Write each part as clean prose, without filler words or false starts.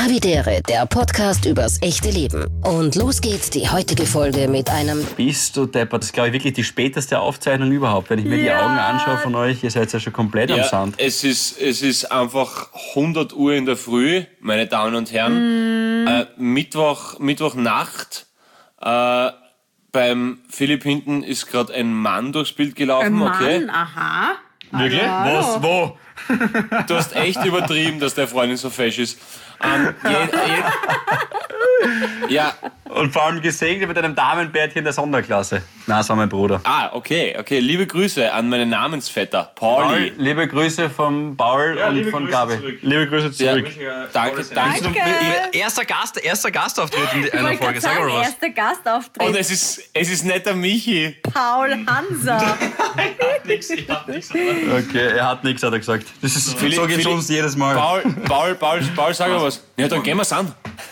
Havidere, der Podcast übers echte Leben. Und los geht's, die heutige Folge mit einem... Bist du deppert? Das ist, glaube ich, wirklich die späteste Aufzeichnung überhaupt. Wenn ich mir die Augen anschaue von euch, ihr seid ja schon komplett am Sound. Es ist einfach 100 Uhr in der Früh, meine Damen und Herren. Mittwochnacht. Beim Philipp hinten ist gerade ein Mann durchs Bild gelaufen. Ein Mann? Okay. Aha. Wirklich? Hallo. Was? Wo? Du hast echt übertrieben, dass der Freundin so fesch ist. Ja. Und vor allem gesegnet mit einem Damenbärtchen der Sonderklasse. Na, das war mein Bruder. Okay. Liebe Grüße an meinen Namensvetter, Pauli. Liebe Grüße von Paul und von Gabi. Liebe Grüße zurück. Ja, danke. Erster Gastauftritt in einer Folge, sag mal was. Erster Gastauftritt. Und es ist nicht der Michi. Paul Hanser. Okay, er hat nichts, hat er gesagt. Das ist, Philipp, so geht's uns jedes Mal. Paul, sag mal was. Ja, dann gehen wir's an.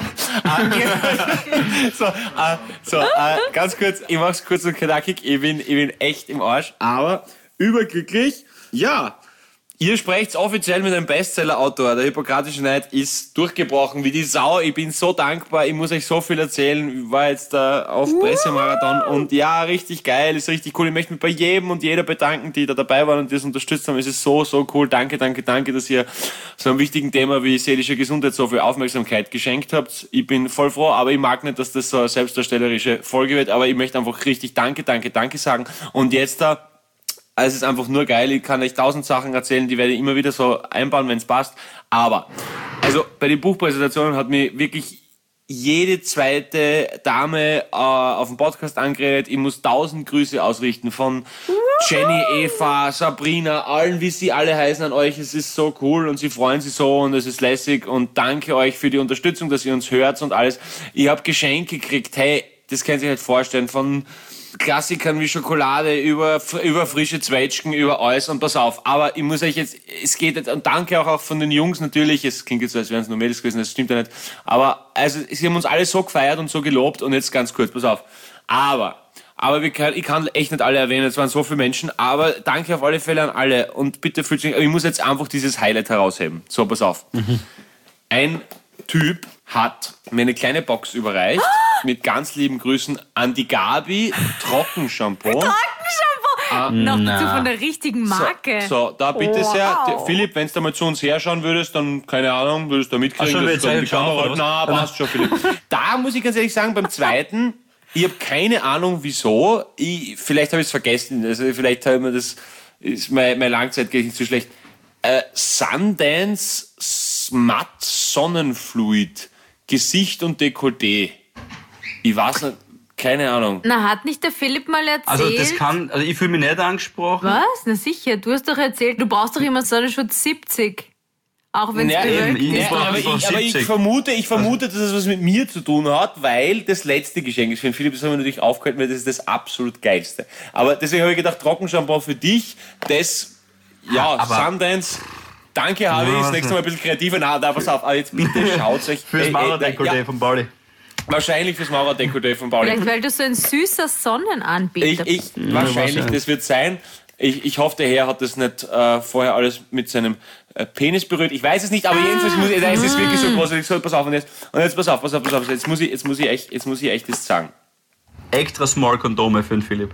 Ganz kurz, ich mach's kurz und knackig. Ich bin echt im Arsch, aber überglücklich. Ja, ihr sprecht offiziell mit einem Bestseller-Autor. Der Hippokratische Neid ist durchgebrochen wie die Sau. Ich bin so dankbar. Ich muss euch so viel erzählen. Ich war jetzt da auf Pressemarathon und ja, richtig geil, ist richtig cool. Ich möchte mich bei jedem und jeder bedanken, die da dabei waren und das unterstützt haben. Es ist so cool. Danke, dass ihr so einem wichtigen Thema wie seelische Gesundheit so viel Aufmerksamkeit geschenkt habt. Ich bin voll froh, aber ich mag nicht, dass das so eine selbstdarstellerische Folge wird, aber ich möchte einfach richtig Danke sagen. Und jetzt da, es ist einfach nur geil, ich kann euch 1000 Sachen erzählen, die werde ich immer wieder so einbauen, wenn es passt. Aber, also bei den Buchpräsentationen hat mich wirklich jede zweite Dame auf dem Podcast angeredet. Ich muss 1000 Grüße ausrichten von Jenny, Eva, Sabrina, allen, wie sie alle heißen an euch. Es ist so cool und sie freuen sich so und es ist lässig und danke euch für die Unterstützung, dass ihr uns hört und alles. Ich habe Geschenke gekriegt, hey, das könnt ihr euch nicht vorstellen, von Klassikern wie Schokolade, über frische Zwetschgen, über alles und pass auf. Aber ich muss euch jetzt, es geht jetzt, und danke auch von den Jungs natürlich, es klingt jetzt so, als wären es nur Mädels gewesen, das stimmt ja nicht. Aber, also, sie haben uns alle so gefeiert und so gelobt und jetzt ganz kurz, pass auf. Aber ich kann echt nicht alle erwähnen, es waren so viele Menschen, aber danke auf alle Fälle an alle und bitte fühlt sich, ich muss jetzt einfach dieses Highlight herausheben. So, pass auf. Ein Typ hat mir eine kleine Box überreicht, mit ganz lieben Grüßen an die Gabi, Trockenshampoo. Noch dazu von der richtigen Marke. So, da bitte sehr. Philipp, wenn du mal zu uns herschauen würdest, dann, keine Ahnung, würdest du da mitkriegen. Ach, schon, die Kamera. Na, passt schon, Philipp. Da muss ich ganz ehrlich sagen, beim zweiten, ich habe keine Ahnung, wieso. Vielleicht habe ich es vergessen. Also vielleicht habe ich mir das, ist mein Langzeitgedächtnis zu schlecht. Sundance Matt Sonnenfluid, Gesicht und Dekolleté. Ich weiß nicht, keine Ahnung. Na, hat nicht der Philipp mal erzählt? Also ich fühle mich nicht angesprochen. Was? Na sicher, du hast doch erzählt, du brauchst doch immer Sonnenschutz 70. Auch wenn es bewölkt ist. Aber ich vermute, dass es was mit mir zu tun hat, weil das letzte Geschenk ist. Für den Philipp, das haben wir natürlich aufgehalten, weil das ist das absolut Geilste. Aber deswegen habe ich gedacht, Trockenshampoo für dich, das, Sundance. Danke, Harvey. Das nächste Mal ein bisschen kreativer. Na, pass auf. Aber jetzt bitte schaut euch. Fürs Mauerdekolleté von Pauli. Wahrscheinlich fürs Mauerdekolleté von Pauli. Vielleicht, weil du so ein süßer Sonnenanbieter bist. Wahrscheinlich, das wird sein. Ich hoffe, der Herr hat das nicht vorher alles mit seinem Penis berührt. Ich weiß es nicht, aber jedenfalls es ist wirklich so groß. So, pass auf. Und jetzt pass auf. Jetzt muss ich echt das sagen. Extra small Kondome für den Philipp.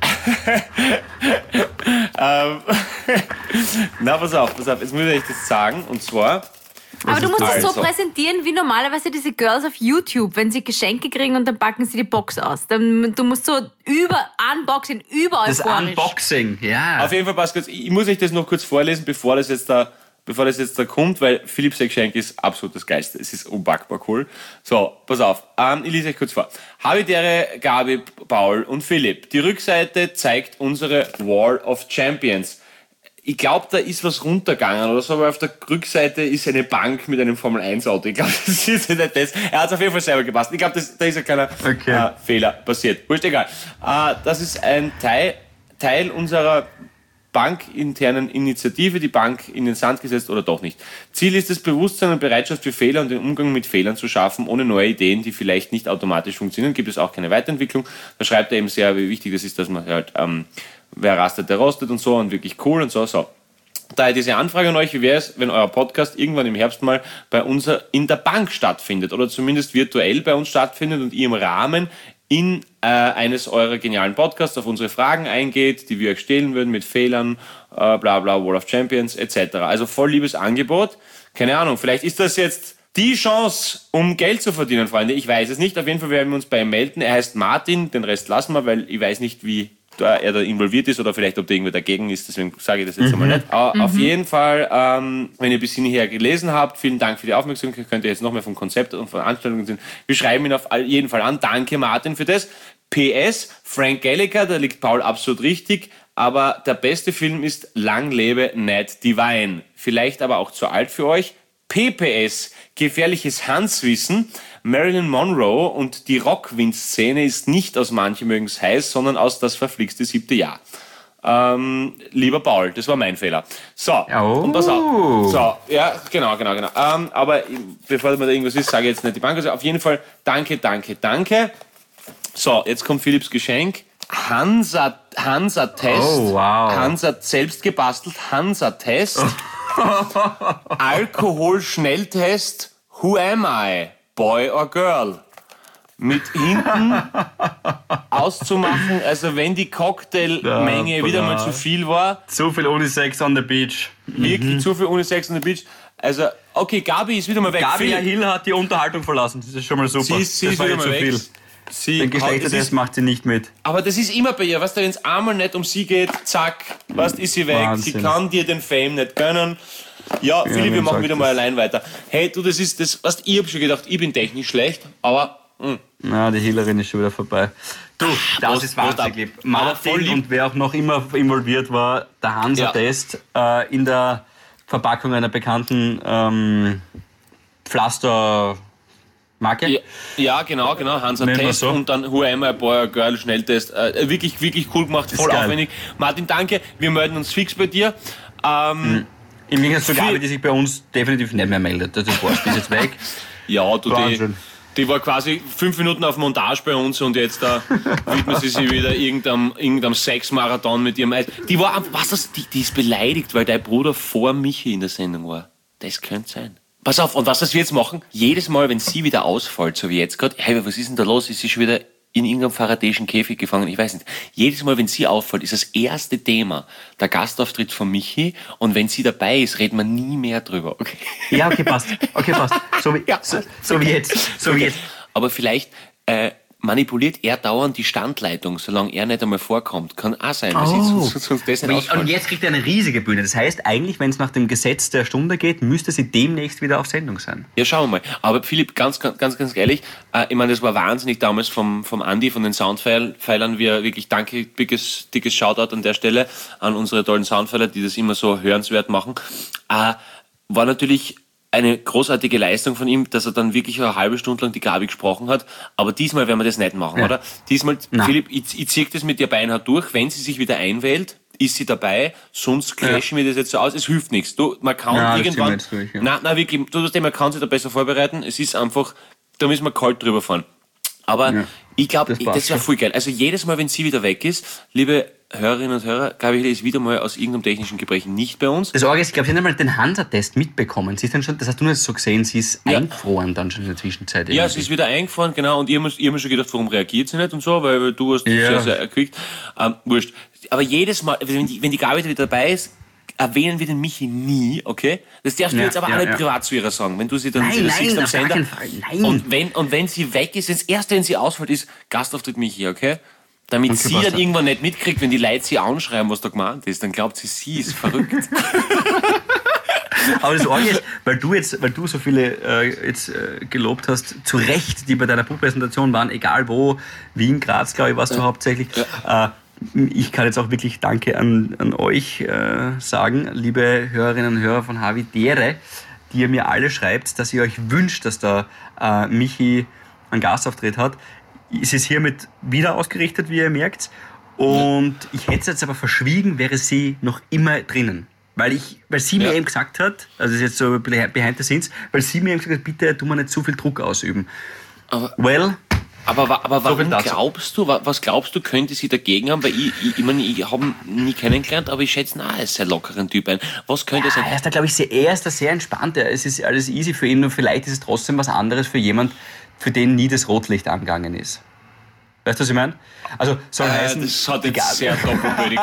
Na, pass auf. Jetzt muss ich euch das sagen. Und zwar... Aber du musst es so präsentieren, wie normalerweise diese Girls auf YouTube, wenn sie Geschenke kriegen und dann packen sie die Box aus. Du musst so Unboxing, überall das Unboxing, ja. Auf jeden Fall, passt kurz. Ich muss euch das noch kurz vorlesen, bevor das jetzt da kommt, weil Philipps Geschenk ist absolut das Geilste. Es ist unpackbar cool. So, pass auf. Ich lese euch kurz vor. Havidere, Gabi, Paul und Philipp. Die Rückseite zeigt unsere Wall of Champions. Ich glaube, da ist was runtergegangen oder so, aber auf der Rückseite ist eine Bank mit einem Formel-1-Auto. Ich glaube, das ist nicht das. Er hat es auf jeden Fall selber gepasst. Ich glaube, da ist ja keiner Fehler passiert. Wurscht, egal. Das ist ein Teil unserer bankinternen Initiative, die Bank in den Sand gesetzt oder doch nicht. Ziel ist es, Bewusstsein und Bereitschaft für Fehler und den Umgang mit Fehlern zu schaffen. Ohne neue Ideen, die vielleicht nicht automatisch funktionieren, gibt es auch keine Weiterentwicklung. Da schreibt er eben sehr, wie wichtig das ist, dass man halt... wer rastet, der rostet und so und wirklich cool und so. daher diese Anfrage an euch, wie wäre es, wenn euer Podcast irgendwann im Herbst mal bei uns in der Bank stattfindet oder zumindest virtuell bei uns stattfindet und ihr im Rahmen in eines eurer genialen Podcasts auf unsere Fragen eingeht, die wir euch stellen würden mit Fehlern, bla bla, Wall of Champions etc. Also voll liebes Angebot. Keine Ahnung, vielleicht ist das jetzt die Chance, um Geld zu verdienen, Freunde. Ich weiß es nicht. Auf jeden Fall werden wir uns bei ihm melden. Er heißt Martin, den Rest lassen wir, weil ich weiß nicht, wie er da involviert ist oder vielleicht, ob der irgendwer dagegen ist. Deswegen sage ich das jetzt einmal nicht. Aber auf jeden Fall, wenn ihr bis hierher gelesen habt, vielen Dank für die Aufmerksamkeit. Könnt ihr jetzt noch mehr vom Konzept und von Veranstaltungen sehen. Wir schreiben ihn auf jeden Fall an. Danke, Martin, für das. PS, Frank Gallagher, da liegt Paul absolut richtig. Aber der beste Film ist Lang lebe Nat Divine. Vielleicht aber auch zu alt für euch. PPS, gefährliches Hanswissen, Marilyn Monroe und die Rockwind-Szene ist nicht aus Manche mögen's heiß, sondern aus Das verflixte 7. Jahr. Lieber Paul, das war mein Fehler. So, und pass auf. So, ja, genau. Aber bevor mir da irgendwas ist, sage ich jetzt nicht die Bank. Also auf jeden Fall danke. So, jetzt kommt Philipps Geschenk. Hansa-Test. Oh, wow. Hansa selbst gebastelt. Hansa-Test. Alkohol-Schnelltest. Who am I? Boy or girl? Mit hinten auszumachen, also wenn die Cocktailmenge wieder mal zu viel war. Zu viel Unisex on the beach. Wirklich zu viel Unisex on the beach. Also, okay, Gabi ist wieder mal weg. Gabi Hill hat die Unterhaltung verlassen. Das ist schon mal super. Sie ist war wieder jetzt mal zu weg. viel. Den Geschlechtertest macht sie nicht mit. Aber das ist immer bei ihr, weißt du, wenn es einmal nicht um sie geht, zack, weißt, ist sie weg. Wahnsinn. Sie kann dir den Fame nicht gönnen. Ja, Philipp, wir machen wieder mal allein weiter. Hey, du, das ist das, weißt, ich hab schon gedacht, ich bin technisch schlecht, aber Na, die Hillerin ist schon wieder vorbei. Du, das Prost, ist wahnsinnig lieb. Martin und wer auch noch immer involviert war, der Hansa-Test in der Verpackung einer bekannten Pflaster-Marke. Ja, genau, Hansa-Test so. und dann Who am I, Boy or Girl, Schnelltest. Wirklich, wirklich cool gemacht, voll geil. aufwendig. Martin, danke, wir melden uns fix bei dir. Im Gegensatz zu Gabi, die sich bei uns definitiv nicht mehr meldet. Das ist wurscht, die ist jetzt weg. Ja, du, Wahnsinn. die war quasi 5 Minuten auf Montage bei uns und jetzt widmet sie sich wieder irgendeinem Sexmarathon mit ihrem Eis. Die war, die ist beleidigt, weil dein Bruder vor Michi in der Sendung war. Das könnte sein. Pass auf, und was wir jetzt machen, jedes Mal, wenn sie wieder ausfällt, so wie jetzt gerade, hey, was ist denn da los? Ist sie schon wieder in irgendeinem faradäischen Käfig gefangen? Ich weiß nicht. Jedes Mal, wenn sie auffällt, ist das erste Thema der Gastauftritt von Michi und wenn sie dabei ist, reden wir nie mehr drüber. Okay? Ja, okay, passt. So wie jetzt. Aber vielleicht manipuliert er dauernd die Standleitung, solange er nicht einmal vorkommt. Kann auch sein, weil sonst das nicht ausfällt. Und jetzt kriegt er eine riesige Bühne. Das heißt, eigentlich, wenn es nach dem Gesetz der Stunde geht, müsste sie demnächst wieder auf Sendung sein. Ja, schauen wir mal. Aber Philipp, ganz ehrlich, ich meine, das war wahnsinnig damals vom Andi, von den Soundpfeilern. Wir wirklich danke, dickes Shoutout an der Stelle an unsere tollen Soundpfeiler, die das immer so hörenswert machen. War natürlich eine großartige Leistung von ihm, dass er dann wirklich eine halbe Stunde lang die Gabi gesprochen hat. Aber diesmal werden wir das nicht machen, oder? Diesmal, Philipp, ich ziehe das mit dir beinhart durch. Wenn sie sich wieder einwählt, ist sie dabei. Sonst clashen wir das jetzt so aus. Es hilft nichts. Man kann irgendwann... Nein, wirklich. Man kann sich da besser vorbereiten. Es ist einfach... Da müssen wir kalt drüber fahren. Aber ich glaube, das wäre voll geil. Also jedes Mal, wenn sie wieder weg ist, liebe Hörerinnen und Hörer, Gabi ist wieder mal aus irgendeinem technischen Gebrechen nicht bei uns. Das Orge ist, ich glaube, sie haben einmal den Hansa-Test mitbekommen. Sie ist dann schon, das hast du nicht so gesehen, sie ist eingefroren dann schon in der Zwischenzeit. Irgendwie. Ja, sie ist wieder eingefroren, genau. Und ihr habt mir schon gedacht, warum reagiert sie nicht und so, weil du hast sehr, sehr erquickt. Wurscht. Aber jedes Mal, wenn die Gabi wieder dabei ist, erwähnen wir den Michi nie, okay? Das darfst du jetzt aber auch nicht privat zu ihrer sagen, wenn du sie dann siehst am Sender. Nein. Und wenn sie weg ist, das erste, wenn sie ausfällt, ist Gastauftritt Michi, okay? Damit sie dann irgendwann nicht mitkriegt, wenn die Leute sie anschreiben, was da gemeint ist, dann glaubt sie ist verrückt. Aber das Orge ist, weil du so viele gelobt hast, zu Recht, die bei deiner Buchpräsentation waren, egal wo, Wien, Graz, glaube ich, warst du hauptsächlich. Ich kann jetzt auch wirklich Danke an euch sagen, liebe Hörerinnen und Hörer von Havidere, die ihr mir alle schreibt, dass ihr euch wünscht, dass da Michi einen Gastauftritt hat. Es ist hiermit wieder ausgerichtet, wie ihr merkt. Und ich hätte es jetzt aber verschwiegen, wäre sie noch immer drinnen. Weil sie mir eben gesagt hat, also das ist jetzt so behind the scenes, weil sie mir eben gesagt hat, bitte tu mir nicht zu viel Druck ausüben. Aber Aber warum viel dazu. was glaubst du, könnte sie dagegen haben? Weil ich meine, ich habe ihn nie kennengelernt, aber ich schätze, er ist ein sehr lockerer Typ ein. Was könnte sein? Er ist da, glaube ich, er ist da sehr entspannt. Es ist alles easy für ihn und vielleicht ist es trotzdem was anderes für jemand, für den nie das Rotlicht angegangen ist. Weißt du, was ich meine? Also soll heißen... Das hat jetzt sehr doppelbödig.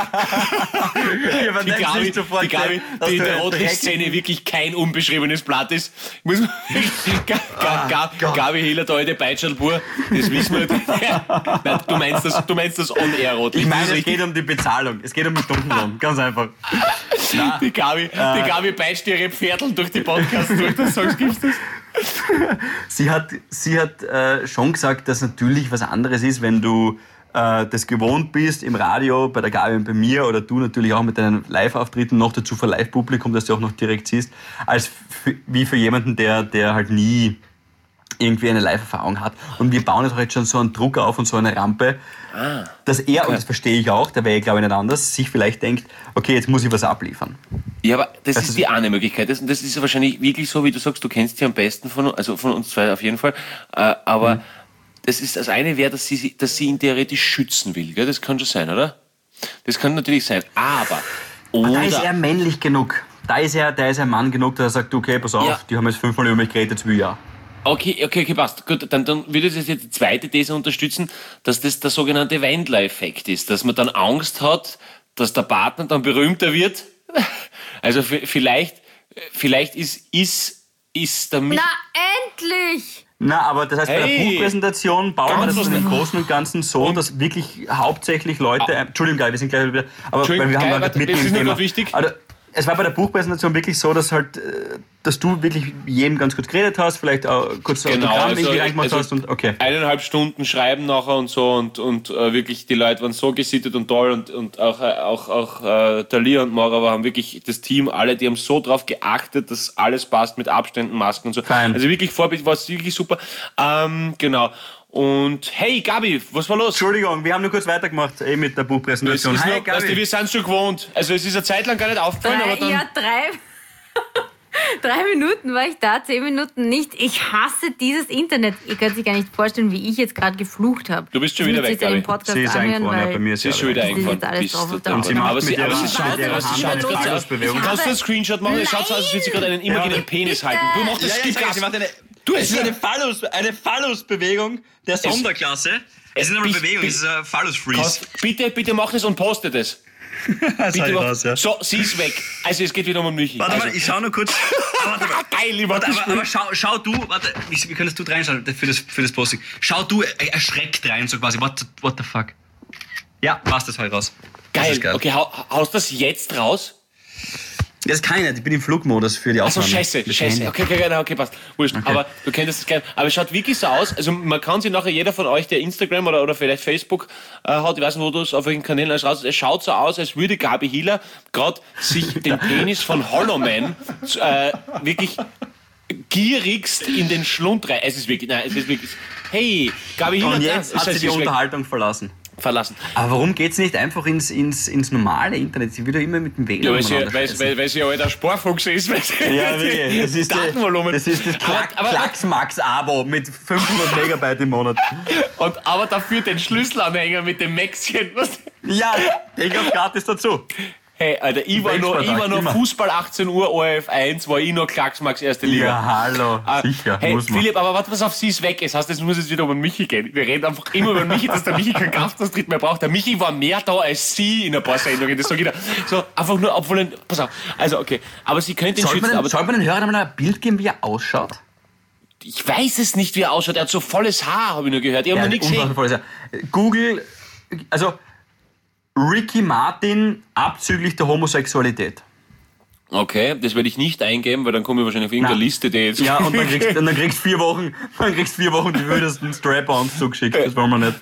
Die Gabi, die in der Rotlichtszene wirklich kein unbeschriebenes Blatt ist. Muss man Gabi Hiller, der alte Beitschalbur, das wissen wir. Nein, du meinst das On-Air-Rotlicht. Ich meine, es geht um die Bezahlung. Es geht um den Stundenlohn. Ganz einfach. Die Gabi peitscht ihre Pferdl durch die Podcasts durch. Das sagst du, gibst das? Sie hat schon gesagt, dass natürlich was anderes ist, wenn du das gewohnt bist im Radio, bei der Gabi und bei mir oder du natürlich auch mit deinen Live-Auftritten noch dazu vor Live-Publikum, dass du auch noch direkt siehst, als wie für jemanden, der halt nie irgendwie eine Live-Erfahrung hat. Und wir bauen jetzt schon so einen Druck auf und so eine Rampe, dass er, und das verstehe ich auch, da wäre ich glaube ich nicht anders, sich vielleicht denkt, okay, jetzt muss ich was abliefern. Ja, aber das ist die eine Möglichkeit. Das ist ja wahrscheinlich wirklich so, wie du sagst, du kennst sie am besten von uns zwei auf jeden Fall. Aber das eine wäre, dass sie ihn theoretisch schützen will. Gell? Das kann schon sein, oder? Das kann natürlich sein. Aber da ist er männlich genug. Da ist er Mann genug, dass er sagt, okay, pass auf, die haben jetzt 5-mal über mich geredet, jetzt will ich ja. Okay, passt. Gut, dann würde ich jetzt die zweite These unterstützen, dass das der sogenannte Wendler-Effekt ist. Dass man dann Angst hat, dass der Partner dann berühmter wird. Also vielleicht ist der... Na, endlich! Na, aber das heißt, bei der Buchpräsentation bauen wir das im Großen und Ganzen so, dass wirklich hauptsächlich Leute... Entschuldigung, wir sind gleich wieder... Aber weil wir haben halt mitten im Thema... Also, es war bei der Buchpräsentation wirklich so, dass dass du wirklich jedem ganz kurz geredet hast, vielleicht auch kurz Autogramm irgendwie reingemacht hast und okay. 1,5 Stunden schreiben nachher und so und wirklich die Leute waren so gesittet und toll und auch Thalia und Mara haben wirklich das Team, alle, die haben so drauf geachtet, dass alles passt mit Abständen, Masken und so. Fein. Also wirklich Vorbild, war es wirklich super. Genau. Und hey Gabi, was war los? Entschuldigung, wir haben nur kurz weitergemacht mit der Buchpräsentation. Hi, Gabi. Wir sind schon gewohnt. Also es ist eine Zeit lang gar nicht aufgefallen, aber dann... Ja, 3 Minuten war ich da, 10 Minuten nicht. Ich hasse dieses Internet. Ihr könnt sich gar nicht vorstellen, wie ich jetzt gerade geflucht habe. Du bist schon wieder weg, Gabi. Sie ist eingefahren, bei mir ist sie schon wieder eingefahren. Aber sie schaut mit ihrer Hand eine Phallus-Bewegung. Kannst du einen Screenshot machen? Es schaut so aus, als würde sie gerade einen imaginären Penis halten. Du machst das Sie macht es ist eine Phallus-Bewegung der Sonderklasse. Es ist nicht eine Bewegung, es ist ein Phallus-Freeze. Bitte mach das und poste das. So, sie ist weg. Also es geht wieder um Michi. Warte mal, ich schau nur kurz. Geil, aber schau du, warte, wie könntest du reinschauen für das Posting? Schau du erschreckt rein, so quasi, what the fuck. Ja, machst das halt raus. Geil, okay, haust das jetzt raus? Das kann ich nicht, ich bin im Flugmodus für die Aufnahme. Achso, scheiße. Okay, passt. Wurscht. Okay. Aber du kennst das gleich. Aber es schaut wirklich so aus, also man kann sich nachher, jeder von euch, der Instagram oder vielleicht Facebook hat, ich weiß nicht, wo du es auf welchen Kanälen alles raus, es schaut so aus, als würde Gabi Hiller gerade sich den Penis von Hollow Man wirklich gierigst in den Schlund rein. Es ist wirklich, hey, Gabi Hiller. Und jetzt hat sie die Unterhaltung verlassen. Aber warum geht's nicht einfach ins normale Internet? Sie will ja immer mit dem WLAN. Ja, weil sie ja alter Sparfuchs ist. Ja, wirklich. Das ist Datenvolumen. Das Klacksmax-Abo mit 500 Megabyte im Monat. Aber dafür den Schlüsselanhänger mit dem Mäxchen. Ja, den gab's gratis dazu. Hey, Alter, ich war noch Fußball 18 Uhr, ORF 1, war ich noch Klacksmax erste Liga. Ja, hallo, sicher, hey, muss man. Philipp, aber warte, pass auf, sie ist weg. Das heißt, jetzt muss es wieder über Michi gehen. Wir reden einfach immer über Michi, dass der Michi keinen Gastauftritt mehr braucht. Der Michi war mehr da als sie in ein paar Sendungen, das sag ich da. So, einfach nur, obwohl, pass auf, also okay, aber sie könnte ihn schützen. Sollte man den Hörern mal ein Bild geben, wie er ausschaut? Ich weiß es nicht, wie er ausschaut. Er hat so volles Haar, habe ich nur gehört. Ich habe noch nichts gesehen. Google, also Ricky Martin abzüglich der Homosexualität. Okay, das werde ich nicht eingeben, weil dann komme ich wahrscheinlich auf irgendeine Liste, die jetzt... Ja, und dann kriegst 4 Wochen die wildesten Strap-ons zugeschickt. Das wollen wir nicht.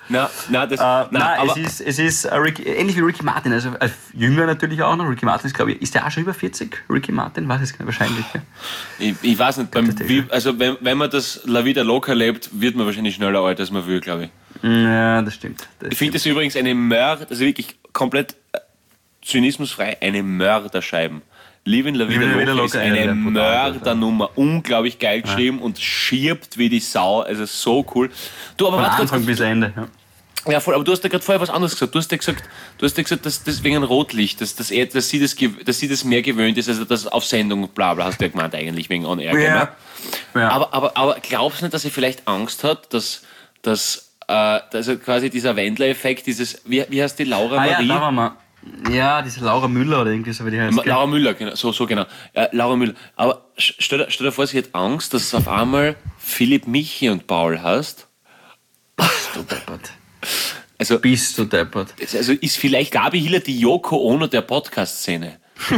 Es ist ähnlich wie Ricky Martin, also jünger natürlich auch noch. Ricky Martin ist, glaube ich, ist der auch schon über 40? Ricky Martin? Weiß ich gar nicht, wahrscheinlich. Ja. Ich weiß nicht, wenn man das La Vida Loca lebt, wird man wahrscheinlich schneller alt, als man will, glaube ich. Ja, das stimmt. Ich finde das übrigens eine also wirklich komplett zynismusfrei, eine Mörderscheiben. Livin La Vida Loca ist eine der Mördernummer. Unglaublich geil geschrieben und schirbt wie die Sau. Also so cool. Du, aber Von warte Anfang bis Ende. Ja. Ja, voll, aber du hast ja gerade vorher was anderes gesagt. Du hast ja gesagt, dass das wegen einem Rotlicht, dass sie das mehr gewöhnt ist, also das auf Sendung, bla bla, hast du ja gemeint eigentlich, wegen On Air. Ja. Ne? Ja. Aber glaubst du nicht, dass sie vielleicht Angst hat, dass also quasi dieser Wendler-Effekt, dieses, wie heißt die, Laura Marie? Ja, da waren wir. Ja, diese Laura Müller oder irgendwie so, wie die heißt. Laura Müller, genau, so genau. Laura Müller. Aber stell dir vor, sie hat Angst, dass es auf einmal Philipp, Michi und Paul heißt. Bist du deppert. Also, Bist du deppert. Also ist vielleicht Gabi Hiller die Yoko Ono der Podcast-Szene?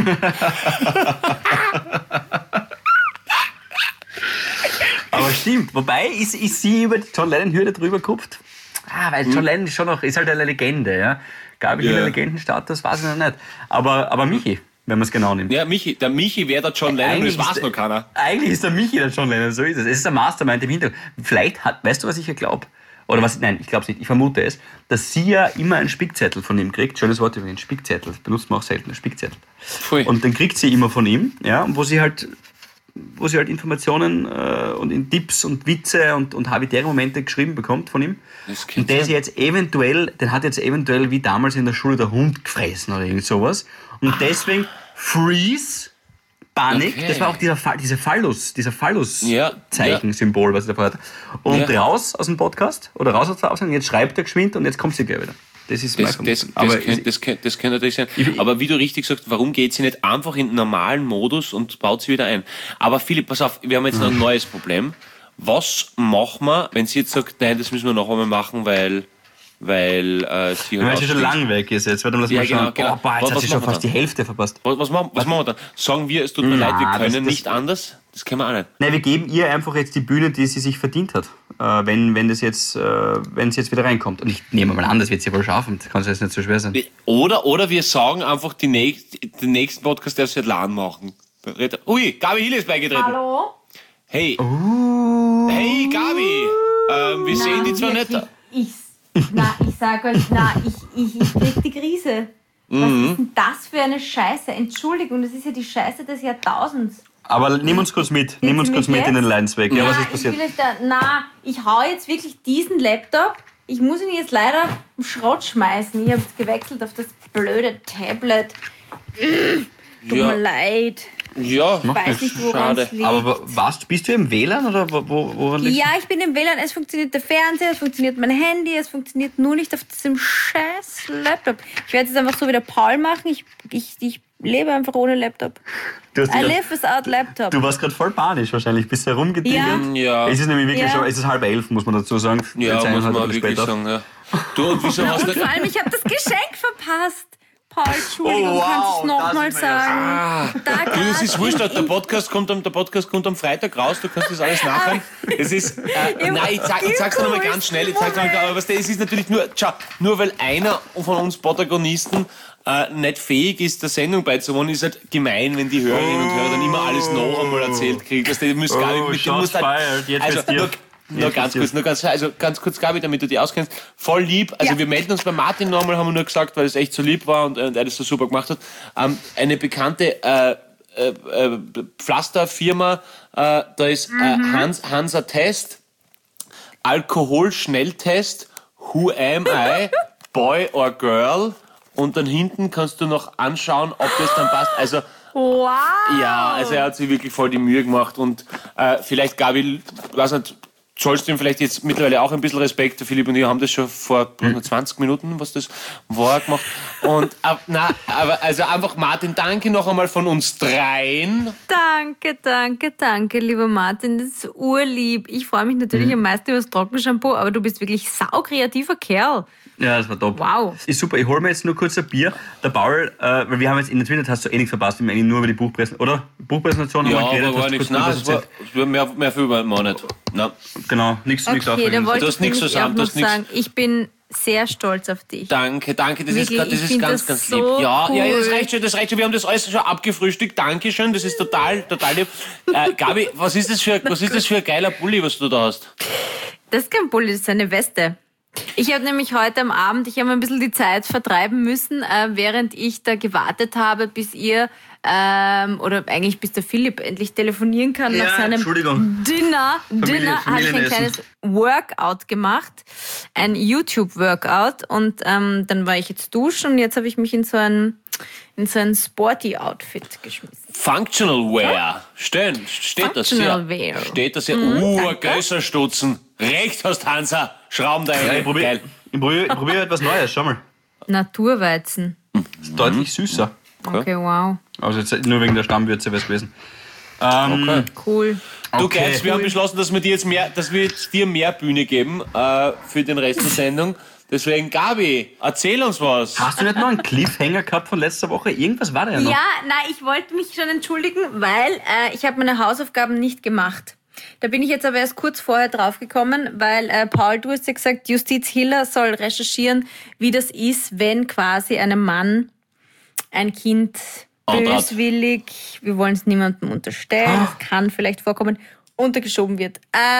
Aber stimmt. Wobei, ist sie über die John Lennon-Hürde drüber gekupft? Weil John Lennon ist halt eine Legende, ja. Gabi Hiller Legendenstatus, weiß ich noch nicht. Aber Michi, wenn man es genau nimmt. Ja, der Michi wäre der John Lennon, das weiß noch keiner. Eigentlich ist der Michi der John Lennon, so ist es. Es ist der Mastermind im Hintergrund. Vielleicht weißt du, was ich ja glaube? Oder was, nein, ich glaube es nicht, ich vermute es, dass sie ja immer einen Spickzettel von ihm kriegt. Schönes Wort übrigens, Spickzettel. Das benutzt man auch selten, einen Spickzettel. Pfui. Und dann kriegt sie immer von ihm, ja, wo sie halt Informationen und in Tipps und Witze und habitäre Momente geschrieben bekommt von ihm. Und den hat jetzt eventuell wie damals in der Schule der Hund gefressen oder irgend sowas. Und deswegen Freeze, Panik, Okay. das war auch dieser Phallus-Zeichen-Symbol, was er davor hat. Und raus aus dem Podcast oder raus aus der Aufnahme, jetzt schreibt er geschwind und jetzt kommt sie gleich wieder. Das ist mein Vermutung. Das könnte natürlich sein. Aber wie du richtig sagst, warum geht sie nicht einfach in den normalen Modus und baut sie wieder ein? Aber Philipp, pass auf, wir haben jetzt noch ein neues Problem. Was machen wir, wenn sie jetzt sagt, nein, das müssen wir noch einmal machen, weil sie Weil sie schon lang weg ist jetzt. Warte mal, lass mal schauen. Genau. Jetzt hat sie schon fast die Hälfte verpasst. Was machen wir dann? Sagen wir, es tut mir leid, wir können das- nicht anders? Das können wir auch nicht. Nein, wir geben ihr einfach jetzt die Bühne, die sie sich verdient hat, wenn sie jetzt wieder reinkommt. Und ich nehme mal an, das wird sie wohl schaffen. Das kann jetzt nicht so schwer sein. Oder wir sagen einfach, den nächsten Podcast darf sie halt LAN machen. Ui, Gabi Hiller ist beigetreten. Hallo? Hey. Hey, Gabi. Wir sehen die zwar nicht. Ich sag euch, ich krieg die Krise. Was ist denn das für eine Scheiße? Entschuldigung, das ist ja die Scheiße des Jahrtausends. Aber nimm uns kurz mit. Nimm uns kurz mit in den Leidensweg. Ja, was ist passiert? Ich hau jetzt wirklich diesen Laptop. Ich muss ihn jetzt leider im Schrott schmeißen. Ich habe es gewechselt auf das blöde Tablet. Tut mir leid. Ja, Ich weiß nicht, woran es liegt. Aber bist du im WLAN oder woran liegt? Ja, ich bin im WLAN, es funktioniert der Fernseher, es funktioniert mein Handy, es funktioniert nur nicht auf diesem scheiß Laptop. Ich werde es einfach so wie der Paul machen, ich lebe einfach ohne Laptop. I live without Laptop. Du warst gerade voll panisch wahrscheinlich, bist herumgetingelt. Ja. Es ist nämlich wirklich Ja. schon, es ist 11:30, muss man dazu sagen. Ja, Jetzt muss eineinhalb man Tage wirklich später. sagen, ja. Du, und wieso hast Und du vor allem, ich habe das Geschenk verpasst. Paul, Entschuldigung, Oh, wow, kannst du es nochmal das ist mir sagen? Da Du, das ist grad wurscht, der in- Podcast kommt am Freitag raus, du kannst das alles nachhören. Es ist, nein, ich sag's nochmal ganz schnell, aber es ist natürlich nur weil einer von uns Protagonisten nicht fähig ist, der Sendung beizuwohnen, ist halt gemein, wenn die Hörerinnen und Hörer dann immer alles noch einmal erzählt kriegen. Weißt du, Shots fired, jetzt also, wird's dir. nur ganz kurz, Gabi, damit du dich auskennst. Voll lieb. Also Ja. wir melden uns bei Martin nochmal, haben wir nur gesagt, weil es echt so lieb war und er das so super gemacht hat. Eine bekannte Pflasterfirma, da ist Hansa Test, Alkoholschnelltest, Who am I, Boy or Girl, und dann hinten kannst du noch anschauen, ob das dann passt. Also Wow. ja, also er hat sich wirklich voll die Mühe gemacht und vielleicht, Gabi, weiß nicht, zollst du ihm vielleicht jetzt mittlerweile auch ein bisschen Respekt. Der Philipp und ich haben das schon vor 20 Minuten, was das war, gemacht. Und aber also einfach Martin, danke noch einmal von uns dreien. Danke, lieber Martin. Das ist urlieb. Ich freue mich natürlich am meisten über das Trockenshampoo, aber du bist wirklich saukreativer Kerl. Ja, das war top. Wow. Ist super, ich hole mir jetzt nur kurz ein Bier. Der Paul, weil wir haben jetzt in der Twitter, hast du eh nichts verpasst, wir haben eigentlich nur über die Buchpräsentation, oder? Buchpräsentation Ja, haben wir geredet. aber war hast du nichts. kurz Nein, was es war erzählt? mehr viel war nicht. Nein. Genau, nichts Okay, da Aufregendes. wollte Du ich hast nichts nämlich zusammen, auch du noch hast nichts- sagen, ich bin sehr stolz auf dich. Danke, das Wirklich, ich ist find ganz, das ganz so lieb. Ja, cool. das reicht schon. Wir haben das alles schon abgefrühstückt. Dankeschön, das ist total lieb. Gabi, was ist das für ein geiler Pulli, was du da hast? Das ist kein Pulli, das ist eine Weste. Ich habe nämlich heute am Abend, ich habe ein bisschen die Zeit vertreiben müssen, während ich da gewartet habe, bis ihr oder eigentlich bis der Philipp endlich telefonieren kann nach seinem Dinner, habe ich ein kleines Workout gemacht, ein YouTube-Workout und dann war ich jetzt duschen und jetzt habe ich mich in so ein Sporty-Outfit geschmissen. Functional Wear. Steht das hier? Wear. Steht das hier? Größer Stutzen. Recht hast, Hansa. Schrauben da rein. Ich probiere etwas Neues, schau mal. Naturweizen. Ist deutlich süßer. Okay, wow. Also jetzt nur wegen der Stammwürze wäre es gewesen. Okay. Cool. Du Geist, wir haben beschlossen, dass wir dir mehr Bühne geben für den Rest der Sendung. Deswegen, Gabi, erzähl uns was. Hast du nicht noch einen Cliffhanger gehabt von letzter Woche? Irgendwas war da ja noch. Ja, nein, ich wollte mich schon entschuldigen, weil ich habe meine Hausaufgaben nicht gemacht. Da bin ich jetzt aber erst kurz vorher draufgekommen, weil Paul, du hast ja gesagt, Justiz Hiller soll recherchieren, wie das ist, wenn quasi einem Mann ein Kind böswillig, wir wollen es niemandem unterstellen, es kann vielleicht vorkommen, untergeschoben wird.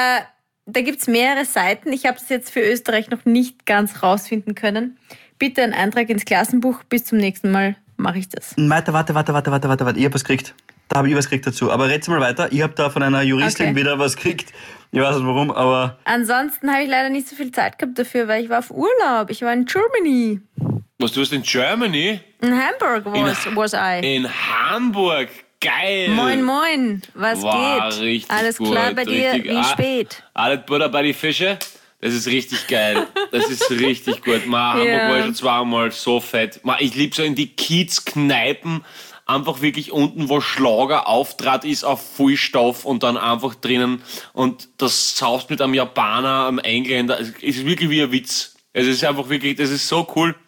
Da gibt's mehrere Seiten. Ich habe es jetzt für Österreich noch nicht ganz rausfinden können. Bitte einen Eintrag ins Klassenbuch. Bis zum nächsten Mal mache ich das. Warte. Ich habe was gekriegt. Da habe ich was gekriegt dazu. Aber red's mal weiter. Ich habe da von einer Juristin wieder was gekriegt. Ich weiß nicht warum, aber... Ansonsten habe ich leider nicht so viel Zeit gehabt dafür, weil ich war auf Urlaub. Ich war in Germany. Was, du warst in Germany? In Hamburg was I. In Hamburg? Geil. Moin. Was geht? Richtig alles gut, klar bei dir? Wie spät? Alles Butter bei die Fische? Das ist richtig geil. Das ist richtig gut. Hamburg war schon zweimal so fett. Ich liebe so in die Kiez-Kneipen, einfach wirklich unten, wo Schlager auftrat ist auf Vollstoff und dann einfach drinnen und das saust mit einem Japaner, einem Engländer. Es ist wirklich wie ein Witz. Es ist einfach wirklich, das ist so cool.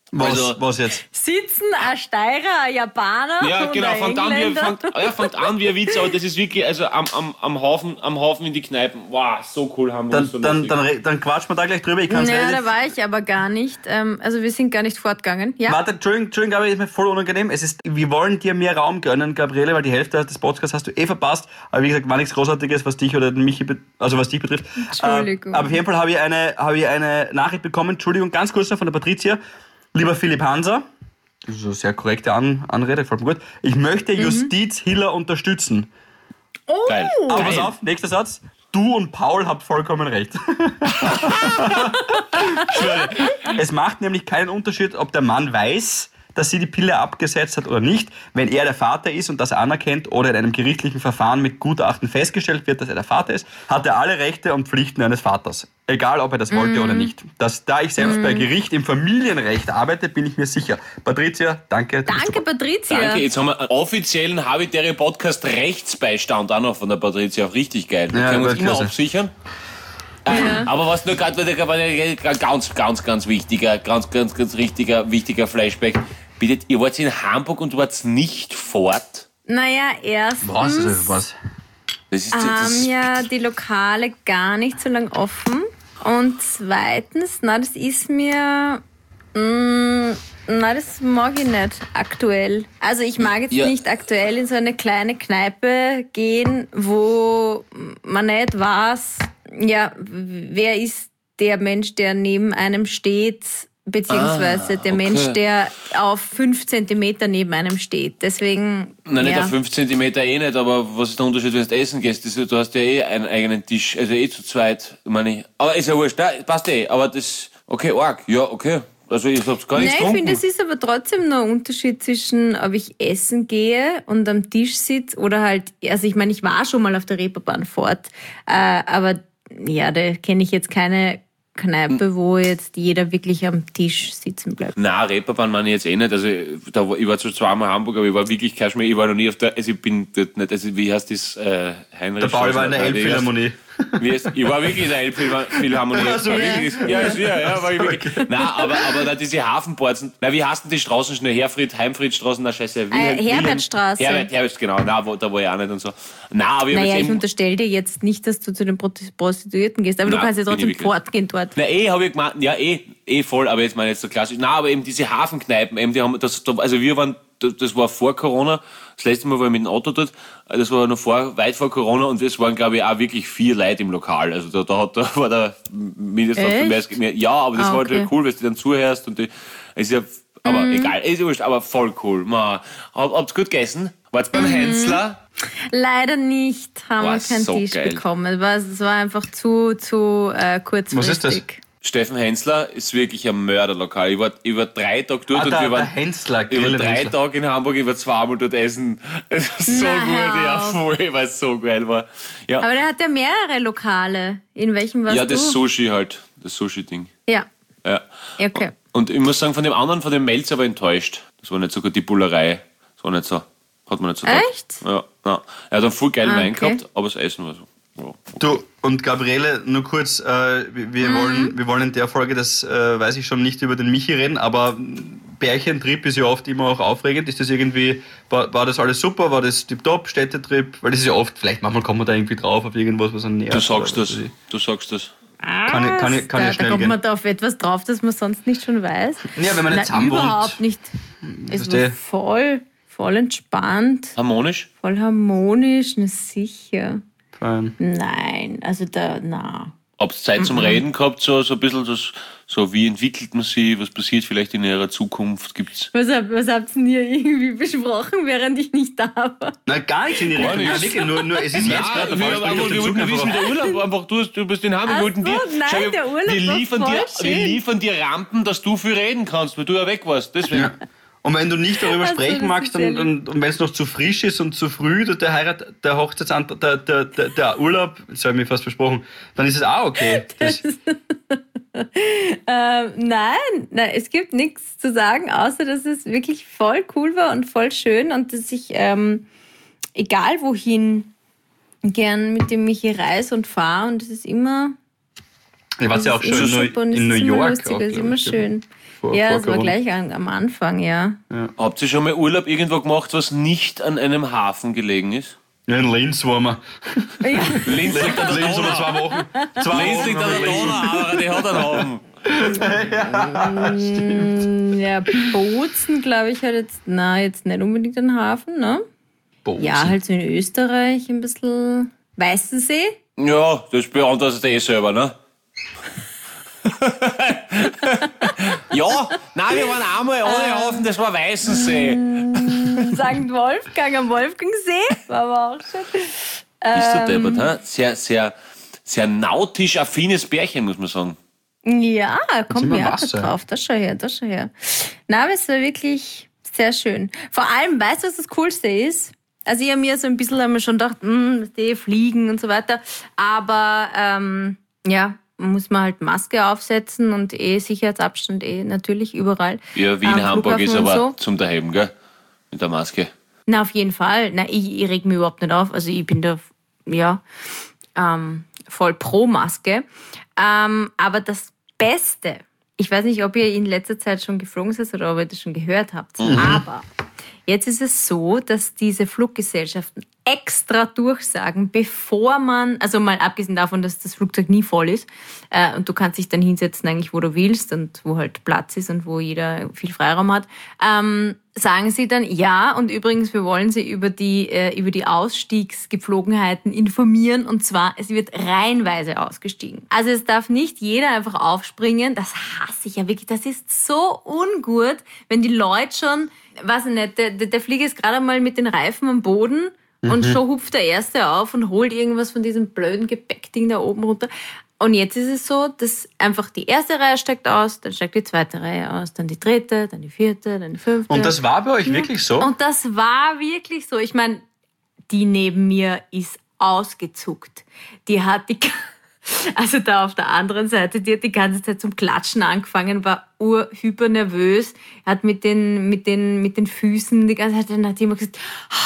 Was jetzt? Sitzen ein Steirer, ein Japaner ja, und genau, ein fängt an wie ein Witz, aber das ist wirklich, also am Haufen in die Kneipen. Wow, so cool haben wir Dann quatschen wir da gleich drüber. Da war ich aber gar nicht. Also wir sind gar nicht fortgegangen. Ja? Warte, Entschuldigung, aber ist mir voll unangenehm. Wir wollen dir mehr Raum gönnen, Gabriele, weil die Hälfte des Podcasts hast du verpasst. Aber wie gesagt, war nichts Großartiges, was dich oder mich betrifft. Entschuldigung. Aber auf jeden Fall habe ich eine Nachricht bekommen. Entschuldigung, ganz kurz noch von der Patricia. Lieber Philipp Hanser, das ist eine sehr korrekte Anrede, gefällt mir gut. Ich möchte Justiz Hiller unterstützen. Oh, geil. Aber pass auf, nächster Satz. Du und Paul habt vollkommen recht. Es macht nämlich keinen Unterschied, ob der Mann weiß, dass sie die Pille abgesetzt hat oder nicht. Wenn er der Vater ist und das anerkennt oder in einem gerichtlichen Verfahren mit Gutachten festgestellt wird, dass er der Vater ist, hat er alle Rechte und Pflichten eines Vaters. Egal, ob er das wollte oder nicht. Da ich selbst bei Gericht im Familienrecht arbeite, bin ich mir sicher. Patricia, danke. Danke, Patricia. Danke, jetzt haben wir einen offiziellen Habitäre Podcast Rechtsbeistand auch noch von der Patricia. Richtig geil. Wir können uns immer absichern. Aber was nur gerade ganz wichtiger Flashback. Bitte, ihr wart in Hamburg und wart nicht fort? Naja, erstens Was? haben ja die Lokale gar nicht so lang offen. Und zweitens, das ist mir... das mag ich nicht aktuell. Also ich mag jetzt nicht aktuell in so eine kleine Kneipe gehen, wo man nicht weiß, wer ist der Mensch, der neben einem steht, beziehungsweise der Mensch, der auf 5 Zentimeter neben einem steht. Deswegen, Nein, nicht auf 5 Zentimeter nicht, aber was ist der Unterschied, wenn du essen gehst? Du hast ja einen eigenen Tisch, also zu zweit, meine ich. Aber ist ja wurscht, passt aber das, okay, arg, ja, okay. Also ich hab's gar nicht getrunken. Ich finde, es ist aber trotzdem noch ein Unterschied zwischen, ob ich essen gehe und am Tisch sitze oder halt, also ich meine, ich war schon mal auf der Reeperbahn fort, aber da kenne ich jetzt keine Kneipe, wo jetzt jeder wirklich am Tisch sitzen bleibt. Nein, Reeperbahn meine ich jetzt nicht. Also ich war zwar zweimal in Hamburg, aber ich war wirklich kein Schmäh. Ich war noch nie auf der, also ich bin dort nicht, also wie heißt das, Heinrich? Der Paul war in der Elbphilharmonie. Ich war wirklich in der Elbphilharmonie. Ja, war ich wirklich. Okay. Nein, aber da diese Hafenborzen, wie heißt denn die Straßen schnell? Heimfriedstraßen, scheiße. Herbertstraße. Herbert, genau. Nein, da war ich auch nicht und so. Nein, aber ich unterstelle dir jetzt nicht, dass du zu den Prostituierten gehst, aber du kannst ja trotzdem fortgehen dort. Nein, habe ich gemeint, voll, aber jetzt meine ich jetzt so klassisch. Nein, aber eben diese Hafenkneipen, eben, die haben also wir waren, das war vor Corona, das letzte Mal war ich mit dem Auto dort, das war noch weit vor Corona und es waren, glaube ich, auch wirklich 4 Leute im Lokal. Also da war da mindestens mehr. Ja, aber das war halt cool, weil du dann zuhörst und es ist ja Aber egal, ist wurscht, aber voll cool. Habt's gut gegessen? Wart's beim Hensler? Leider nicht, haben wir keinen so Tisch geil. bekommen. Es war einfach zu kurzfristig. Was ist das? Steffen Hensler ist wirklich ein Mörderlokal. Ich war 3 Tage dort und wir der Hensler, über 3 Hensler. Tage in Hamburg, ich war 2-mal dort essen. Es war so Na, gut, hör ja auf. voll, weil es so geil war. Ja, Aber der hat ja mehrere Lokale. In welchem warst ja du? das Sushi halt, das Sushi-Ding. Ja, Ja. okay. Und ich muss sagen, von dem Melzer war ich enttäuscht. Das war nicht so gut, die Bullerei. Das war nicht so, hat man nicht so gedacht. Echt? Ja, ja. Er hat einen voll geilen Wein okay. gehabt, aber das Essen war so. Ja, okay. Du, und Gabriele, nur kurz, wir wollen in der Folge, das weiß ich schon, nicht über den Michi reden, aber Bärchentrip ist ja oft immer auch aufregend. Ist das irgendwie, war das alles super? War das tipptopp, Städtetrip? Weil das ist ja oft, vielleicht manchmal kommt man da irgendwie drauf auf irgendwas, was einen nervt. Du sagst oder das. was weiß ich. Du sagst das. Kann ja Da schnell kommt gehen. man da auf etwas drauf, das man sonst nicht schon weiß. Ja, wenn man nicht zusammen wohnt. Überhaupt nicht. Es Verstehe. war voll entspannt, Harmonisch? voll harmonisch, na sicher. Fein. Nein, also na. Habt ihr Zeit zum Reden gehabt, so ein bisschen, so wie entwickelt man sich, was passiert vielleicht in ihrer Zukunft, gibt's? Was habt ihr denn hier irgendwie besprochen, während ich nicht da war? Nein, gar nicht in die Richtung. nicht. Nein, wirklich, nur es ist jetzt gerade der Fall, ich auf den Zug wir wissen, einfach. der Urlaub einfach, du bist in Hamburg, Ach wollten so, dir, nein, schau, der Urlaub wir war liefern voll dir, wir schön. liefern dir Rampen, dass du viel reden kannst, weil du ja weg warst, deswegen. Ja. Und wenn du nicht darüber Also, sprechen das magst ist ja und wenn es noch zu frisch ist und zu früh, der Hochzeitsantrag, der Urlaub, das habe ich mir fast versprochen, dann ist es auch okay. Das, Nein, es gibt nichts zu sagen, außer dass es wirklich voll cool war und voll schön und dass ich, egal wohin, gern mit dem Michi reise und fahre und es ist immer... ich war ja auch es ist schon immer super und es in New ist immer York. lustig, Auch, es ist glaub immer ich, schön. vor Ja, das war Corona. gleich am Anfang, ja. Habt ihr schon mal Urlaub irgendwo gemacht, was nicht an einem Hafen gelegen ist? Ja, in Linz waren wir. Linz liegt an der Linz Donau. haben wir 2 Wochen. Linz liegt an der Donau, aber die hat einen Hafen. Ja, Bozen, glaube ich, hat jetzt nicht unbedingt einen Hafen, ne? Bozen. Ja, halt so in Österreich ein bisschen Weißensee. Ja, das beantwortet er selber, ne? Ja, nein, wir waren einmal ohne Hafen, das war Weißensee. St. Wolfgang am Wolfgangsee. War aber auch schön. Bist du deppert, hä? Sehr, sehr, sehr nautisch affines Bärchen, muss man sagen. Ja, kommt sind wir mir auch Wasser. drauf. Das schau her. Na, aber es war wirklich sehr schön. Vor allem, weißt du, was das Coolste ist? Also ich habe mir so ein bisschen einmal schon gedacht, fliegen und so weiter. Aber ja, muss man halt Maske aufsetzen und Sicherheitsabstand natürlich überall. Ja, Wien, Am Hamburg ist Flughafen aber und so. zum Daheim, gell? Mit der Maske. Na, auf jeden Fall. Na, ich reg mich überhaupt nicht auf. Also ich bin da, ja, voll pro Maske. Aber das Beste, ich weiß nicht, ob ihr in letzter Zeit schon geflogen seid oder ob ihr das schon gehört habt, aber jetzt ist es so, dass diese Fluggesellschaften extra durchsagen, bevor man, also mal abgesehen davon, dass das Flugzeug nie voll ist und du kannst dich dann hinsetzen eigentlich, wo du willst und wo halt Platz ist und wo jeder viel Freiraum hat, sagen sie dann, ja, und übrigens, wir wollen sie über die Ausstiegsgepflogenheiten informieren und zwar, es wird reihenweise ausgestiegen. Also es darf nicht jeder einfach aufspringen, das hasse ich ja wirklich, das ist so ungut, wenn die Leute schon, weiß ich nicht, der Flieger ist gerade mal mit den Reifen am Boden und schon hupft der Erste auf und holt irgendwas von diesem blöden Gepäckding da oben runter. Und jetzt ist es so, dass einfach die erste Reihe steigt aus, dann steigt die zweite Reihe aus, dann die dritte, dann die vierte, dann die fünfte. Und das war bei euch wirklich so? Und das war wirklich so. Ich meine, die neben mir ist ausgezuckt. Die hat also da auf der anderen Seite, die hat die ganze Zeit zum Klatschen angefangen, war hyper nervös, hat mit den Füßen die ganze Zeit, dann hat die immer gesagt,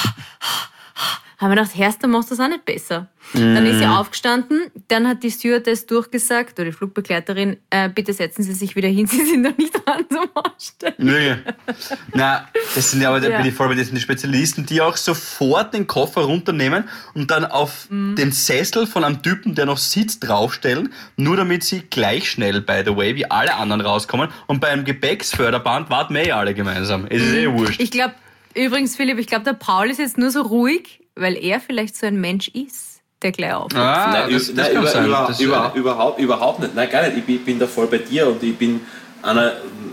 haben wir gedacht, Herr, dann machst du das auch nicht besser. Dann ist sie aufgestanden, dann hat die Stewardess durchgesagt, oder die Flugbegleiterin, bitte setzen Sie sich wieder hin, Sie sind noch nicht dran zum Aussteigen. Nee. Na, das sind ja aber Ja. bin ich voll bei diesen Spezialisten, die auch sofort den Koffer runternehmen und dann auf den Sessel von einem Typen, der noch sitzt, draufstellen, nur damit sie gleich schnell, by the way, wie alle anderen rauskommen. Und beim Gepäcksförderband warten wir alle gemeinsam. Es ist wurscht. Ich glaube, übrigens, Philipp, der Paul ist jetzt nur so ruhig, weil er vielleicht so ein Mensch ist, der gleich aufwacht. Nein, das kann sein. Das- überhaupt nicht. Nein, gar nicht. Ich bin da voll bei dir und ich bin einer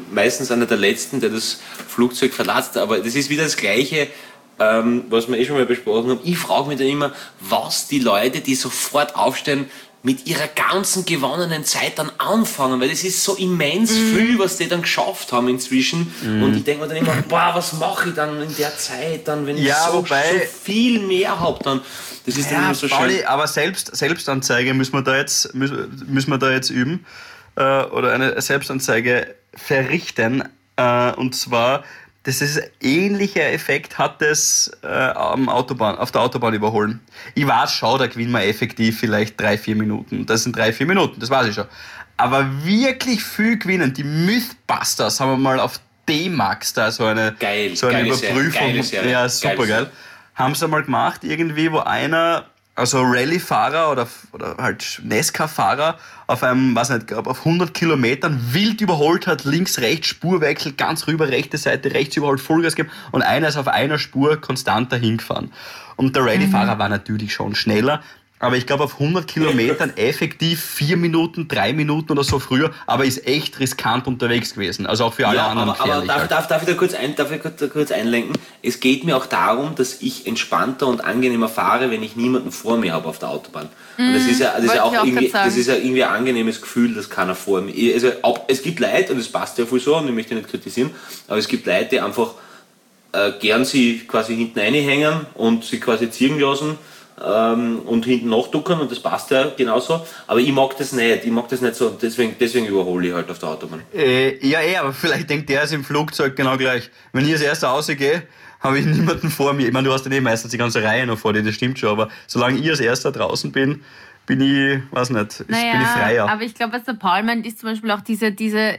meistens einer der Letzten, der das Flugzeug verlässt. Aber das ist wieder das Gleiche, was wir schon mal besprochen haben. Ich frage mich dann immer, was die Leute, die sofort aufstehen, mit ihrer ganzen gewonnenen Zeit dann anfangen, weil das ist so immens viel, was die dann geschafft haben inzwischen. Und ich denke mir dann immer, boah, was mache ich dann in der Zeit, dann, wenn ich so viel mehr habe, dann, das ist dann immer so schön. Aber Selbstanzeige müssen wir da jetzt üben, oder eine Selbstanzeige verrichten, und zwar, das ist ähnlicher Effekt hat es auf der Autobahn überholen. Ich weiß schon, da gewinnen wir effektiv vielleicht 3-4 Minuten. Das sind 3-4 Minuten, das weiß ich schon. Aber wirklich viel gewinnen. Die Mythbusters haben wir mal auf D-Max da so eine Überprüfung. Geile Serie. Ja, super geil. Haben sie mal gemacht, irgendwie, wo einer, also Rallye-Fahrer oder halt NASCAR-Fahrer auf einem, weiß nicht, auf 100 Kilometern wild überholt hat, links, rechts, Spurwechsel, ganz rüber, rechte Seite, rechts überholt, Vollgas gegeben und einer ist auf einer Spur konstant dahin gefahren. Und der Rallye-Fahrer war natürlich schon schneller, aber ich glaube auf 100 Kilometern effektiv 4 Minuten, 3 Minuten oder so früher, aber ist echt riskant unterwegs gewesen. Also auch für alle anderen gefährlich. Aber darf ich da kurz einlenken? Es geht mir auch darum, dass ich entspannter und angenehmer fahre, wenn ich niemanden vor mir habe auf der Autobahn. Und das ist ja irgendwie ein angenehmes Gefühl, dass keiner vor mir. Also es gibt Leute, und das passt ja voll so, und ich möchte nicht kritisieren, aber es gibt Leute, die einfach gern sie quasi hinten reinhängen und sie quasi ziehen lassen. Und hinten nachduckern, und das passt ja genauso. Aber ich mag das nicht so, deswegen überhole ich halt auf der Autobahn. Aber vielleicht denkt der es im Flugzeug genau gleich. Wenn ich als erster rausgehe, habe ich niemanden vor mir. Ich meine, du hast ja meistens die ganze Reihe noch vor dir, das stimmt schon, aber solange ich als erster draußen bin ich, weiß nicht, bin ich freier. Aber ich glaube, was der Paul meint, ist zum Beispiel auch diese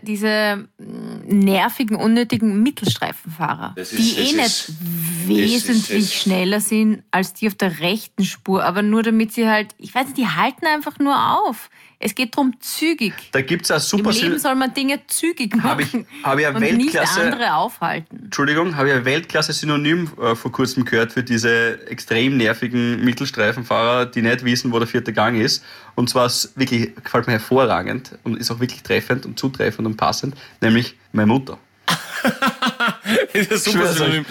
nervigen, unnötigen Mittelstreifenfahrer, die nicht wesentlich schneller sind als die auf der rechten Spur, aber nur damit sie halt, ich weiß nicht, die halten einfach nur auf. Es geht darum, zügig. Da gibt's auch super. Im Leben soll man Dinge zügig machen hab ich und nicht andere aufhalten. Entschuldigung, habe ich ein Weltklasse-Synonym vor kurzem gehört für diese extrem nervigen Mittelstreifenfahrer, die nicht wissen, wo der 4. Gang ist. Und zwar wirklich, gefällt mir hervorragend und ist auch wirklich treffend und zutreffend und passend, nämlich meine Mutter. Das ist ein super Synonym.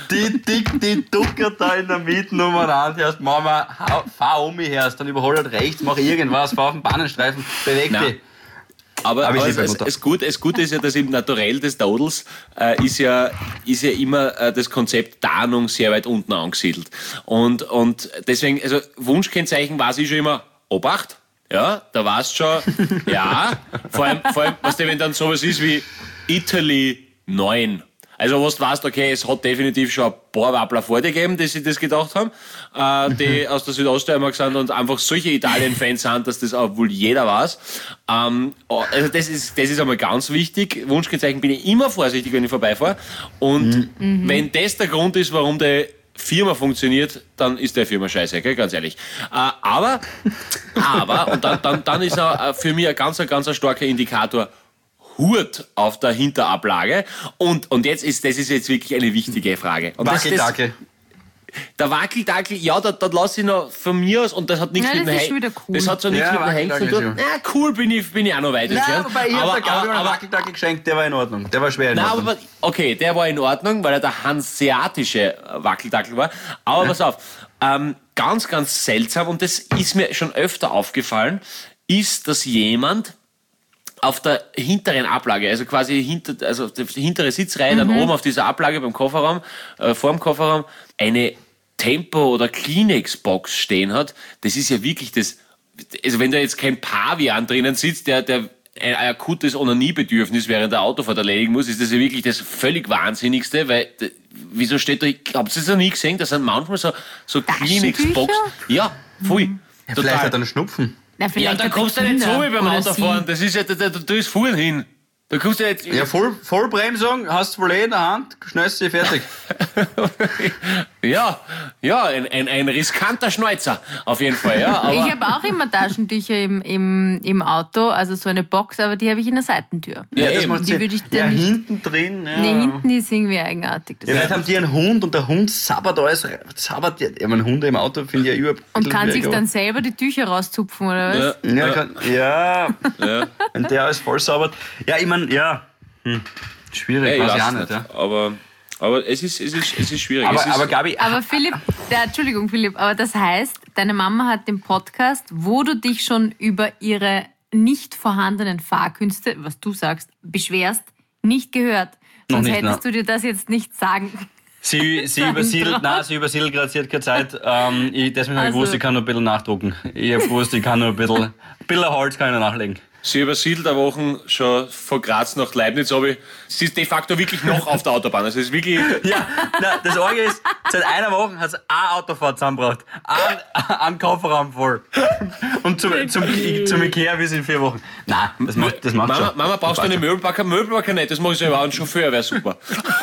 Die duckert da in der Mitte umeinander, hörst, Mama, fahr um mich her, dann überhol halt rechts, mach irgendwas, fahr auf den Bahnenstreifen, beweg dich. Aber das Gute ist ja, dass im Naturell des Todels ist ja immer das Konzept Tarnung sehr weit unten angesiedelt. Und deswegen, also Wunschkennzeichen war ich schon immer, Obacht, ja, da warst schon, ja, vor allem, was wenn dann sowas ist wie Italy 9. Also was du weißt, okay, es hat definitiv schon ein paar Wappler vor dir gegeben, die sich das gedacht haben, die aus der Südoststeiermark sind und einfach solche Italien-Fans sind, dass das auch wohl jeder weiß. Also das ist einmal ganz wichtig. Wunschkennzeichen bin ich immer vorsichtig, wenn ich vorbeifahre. Und wenn das der Grund ist, warum die Firma funktioniert, dann ist der Firma scheiße, gell? Ganz ehrlich. Aber und dann ist auch für mich ein ganz starker Indikator, Hut auf der Hinterablage. Und das ist jetzt wirklich eine wichtige Frage. Und Wackeldackel. Der Wackeldackel, ja, da lasse ich noch von mir aus, und das hat nichts mit dem Hengst. Cool. Das hat so nichts mit dem Hengst zu tun. Ja, cool bin ich auch noch weit entfernt. Aber ich habe einen Wackeldackel geschenkt, der war in Ordnung. Der war schwer in Ordnung. Aber, okay, der war in Ordnung, weil er der hanseatische Wackeldackel war. Aber pass auf, ganz, ganz seltsam, und das ist mir schon öfter aufgefallen, ist, dass jemand auf der hinteren Ablage, also quasi die hintere Sitzreihe, dann oben auf dieser Ablage beim Kofferraum, vor dem Kofferraum, eine Tempo- oder Kleenex-Box stehen hat. Das ist ja wirklich das, also wenn da jetzt kein Pavian drinnen sitzt, der ein akutes Onaniebedürfnis während der Autofahrt erledigen muss, ist das ja wirklich das völlig Wahnsinnigste, weil, wieso steht da, habt ihr das noch nie gesehen, das sind manchmal so Kleenex-Box. Ja, voll. Ja, vielleicht hat er einen Schnupfen. Ja, dann kommst du nicht so wie beim Autofahren. Das ist ja, du ist vorhin hin. Da kommst du jetzt. Ja, Vollbremsung, hast du wohl in der Hand, schnellst du fertig. Ja, ein riskanter Schnäuzer, auf jeden Fall. Ja, aber ich habe auch immer Taschentücher im Auto, also so eine Box, aber die habe ich in der Seitentür. Ja, das macht Sinn. Hinten drin. Ja. Nee, hinten ist irgendwie eigenartig. Ja, vielleicht haben die einen Hund und der Hund sabbert alles. Ja, mein Hunde im Auto finde ich ja überhaupt. Und kann sich dann selber die Tücher rauszupfen, oder was? Ja. Wenn der alles voll sabbert. Ja, ich meine, ja. Schwierig, weiß ich auch nicht. Ja. Aber es ist schwierig. Aber Gabi... Aber Philipp, Entschuldigung Philipp, aber das heißt, deine Mama hat den Podcast, wo du dich schon über ihre nicht vorhandenen Fahrkünste, was du sagst, beschwerst, nicht gehört. Sonst hättest du dir das jetzt nicht sagen. Sie übersiedelt gerade, sie hat keine Zeit. Deswegen habe ich gewusst, ich kann nur ein bisschen nachdrucken. Ich habe gewusst, ich kann nur ein bisschen Holz kann ich noch nachlegen. Sie übersiedelt eine Woche schon von Graz nach Leibniz, aber sie ist de facto wirklich noch auf der Autobahn. Also es ist wirklich... Ja, das Orge ist, seit einer Woche hat es eine Autofahrt zusammengebracht. Einen Kofferraum voll. Und zum Ikea bis in 4 Wochen. Nein, das macht schon. Mama, brauchst du eine Möbelpacker? Möbelpacker nicht, das mache ich selber. Ein Chauffeur wäre super.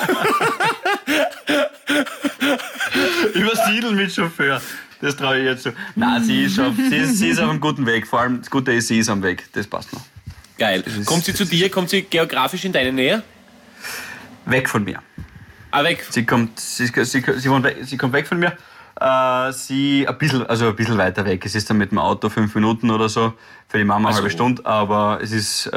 Übersiedeln mit Chauffeur. Das traue ich jetzt so. Nein, sie ist auf einem guten Weg. Vor allem das Gute ist, sie ist am Weg. Das passt noch. Geil. Kommt sie zu dir? Kommt sie geografisch in deine Nähe? Weg von mir. Ah, weg? Sie kommt weg von mir. Sie ein bisschen weiter weg. Es ist dann mit dem Auto 5 Minuten oder so. Für die Mama eine halbe Stunde. Aber es ist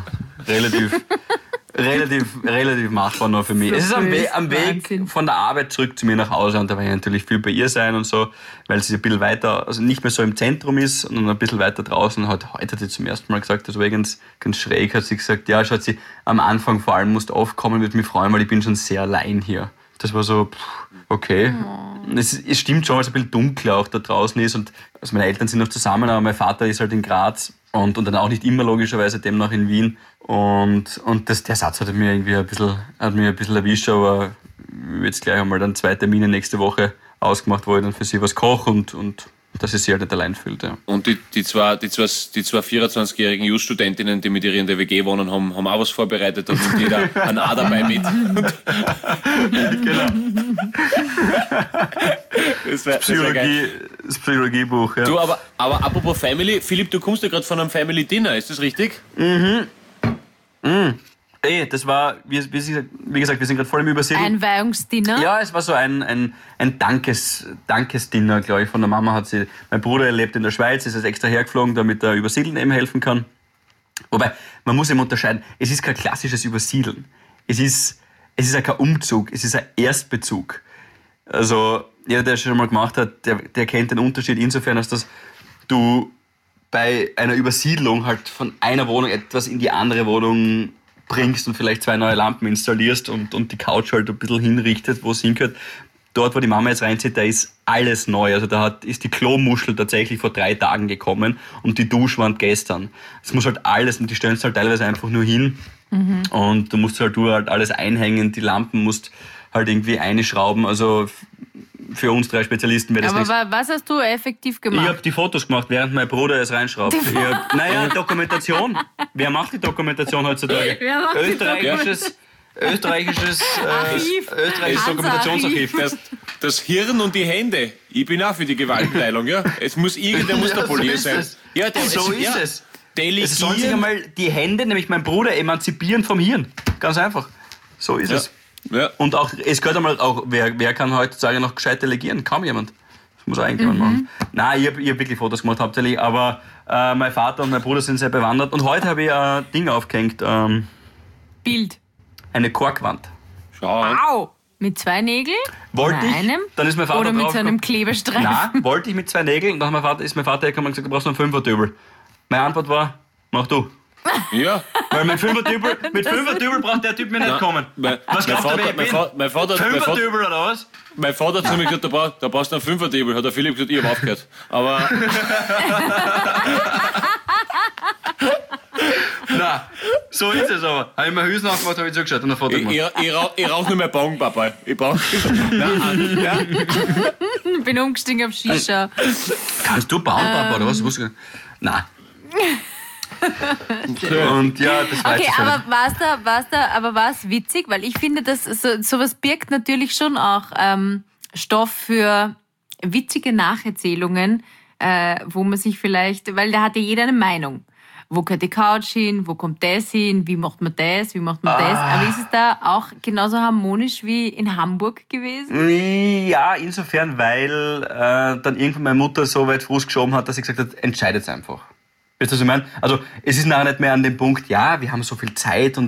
relativ machbar nur für mich. Es ist am Weg von der Arbeit zurück zu mir nach Hause und da werde ich natürlich viel bei ihr sein und so, weil sie ein bisschen weiter, also nicht mehr so im Zentrum ist, sondern ein bisschen weiter draußen. Heute hat sie zum ersten Mal gesagt, das war ganz schräg, hat sie gesagt, ja, schaut sie, am Anfang vor allem musst du aufkommen, würde mich freuen, weil ich bin schon sehr allein hier. Das war so, okay. Es stimmt schon, weil es ein bisschen dunkler auch da draußen ist und also meine Eltern sind noch zusammen, aber mein Vater ist halt in Graz und dann auch nicht immer logischerweise demnach in Wien. Und der Satz hat mir irgendwie ein bisschen erwischt, aber jetzt gleich einmal dann 2 Termine nächste Woche ausgemacht, wo ich dann für sie was koche und dass sie sich halt nicht allein fühlt. Ja. Und die zwei 24-jährigen Just-Studentinnen, die mit ihr in der WG wohnen, haben auch was vorbereitet und nimmt jeder ein A dabei mit. Genau. Das Psychologiebuch, ja. Du, aber apropos Family, Philipp, du kommst ja gerade von einem Family Dinner, ist das richtig? Das war, wie gesagt, wir sind gerade voll im Übersiedeln. Einweihungsdinner? Ja, es war so ein Dankesdinner, glaube ich, von der Mama. Mein Bruder lebt in der Schweiz, ist jetzt extra hergeflogen, damit er Übersiedeln eben helfen kann. Wobei, man muss eben unterscheiden, es ist kein klassisches Übersiedeln. Es ist ja kein Umzug, es ist ein Erstbezug. Also, jeder, der es schon mal gemacht hat, der kennt den Unterschied insofern, als dass du bei einer Übersiedlung halt von einer Wohnung etwas in die andere Wohnung bringst und vielleicht 2 neue Lampen installierst und die Couch halt ein bisschen hinrichtet, wo es hingehört. Dort, wo die Mama jetzt reinzieht, da ist alles neu. Also ist die Klomuschel tatsächlich vor 3 Tagen gekommen und die Duschwand gestern. Es muss halt alles, und die stellen es halt teilweise einfach nur hin. Und du musst halt alles einhängen, die Lampen musst halt irgendwie einschrauben. Also für uns 3 Spezialisten wäre das nichts. Aber was hast du effektiv gemacht? Ich habe die Fotos gemacht, während mein Bruder es reinschraubt. Dokumentation. Wer macht die Dokumentation heutzutage? Österreichisches Dokumentationsarchiv. Das Hirn und die Hände. Ich bin auch für die Gewaltenteilung, ja. Es muss irgendwer der Polier sein. Ja, so ist es. Delegieren. Es sollen sich einmal die Hände, nämlich mein Bruder, emanzipieren vom Hirn. Ganz einfach. So ist es. Ja. Und auch, es gehört einmal auch, wer kann heutzutage noch gescheit delegieren? Kaum jemand. Das muss auch irgendjemand machen. Nein, ich hab wirklich Fotos gemacht hauptsächlich, aber mein Vater und mein Bruder sind sehr bewandert. Und heute habe ich ein Ding aufgehängt. Bild. Eine Korkwand. Schau. Wow! Mit 2 Nägeln? Wollte ich, einem? dann ist mein Vater oder mit drauf so einem Klebestreifen? Nein, wollte ich mit 2 Nägeln. Dann ist mein Vater gekommen und gesagt, du brauchst noch einen 5er-Dübel. Meine Antwort war, mach du. Ja. Weil mit 5er-Dübel braucht der Typ mir nicht kommen. Was glaubt er, wer ich bin? 5er-Dübel oder was? Mein Vater hat zu mir gesagt, da brauchst du einen 5er-Dübel. Hat der Philipp gesagt, ich habe aufgehört. Aber... Nein, so ist es aber. Habe ich mir Hüsen aufgemacht, habe ich zugeschaut und ein Foto gemacht. Ich rauche nur mehr Bong, Papa. Ich brauche... Ich bin umgestiegen auf Shisha. Kannst du bauen, Papa, oder was? Nein. Und ja, das war okay, aber war es witzig? Weil ich finde, dass sowas birgt natürlich schon auch Stoff für witzige Nacherzählungen, wo man sich vielleicht, weil da hat ja jeder eine Meinung. Wo gehört die Couch hin? Wo kommt das hin? Wie macht man das? Wie macht man das? Aber ist es da auch genauso harmonisch wie in Hamburg gewesen? Ja, insofern, weil dann irgendwann meine Mutter so weit Fuß geschoben hat, dass sie gesagt hat, entscheidet einfach. Weißt du, was ich meine? Also es ist nachher nicht mehr an dem Punkt, ja, wir haben so viel Zeit und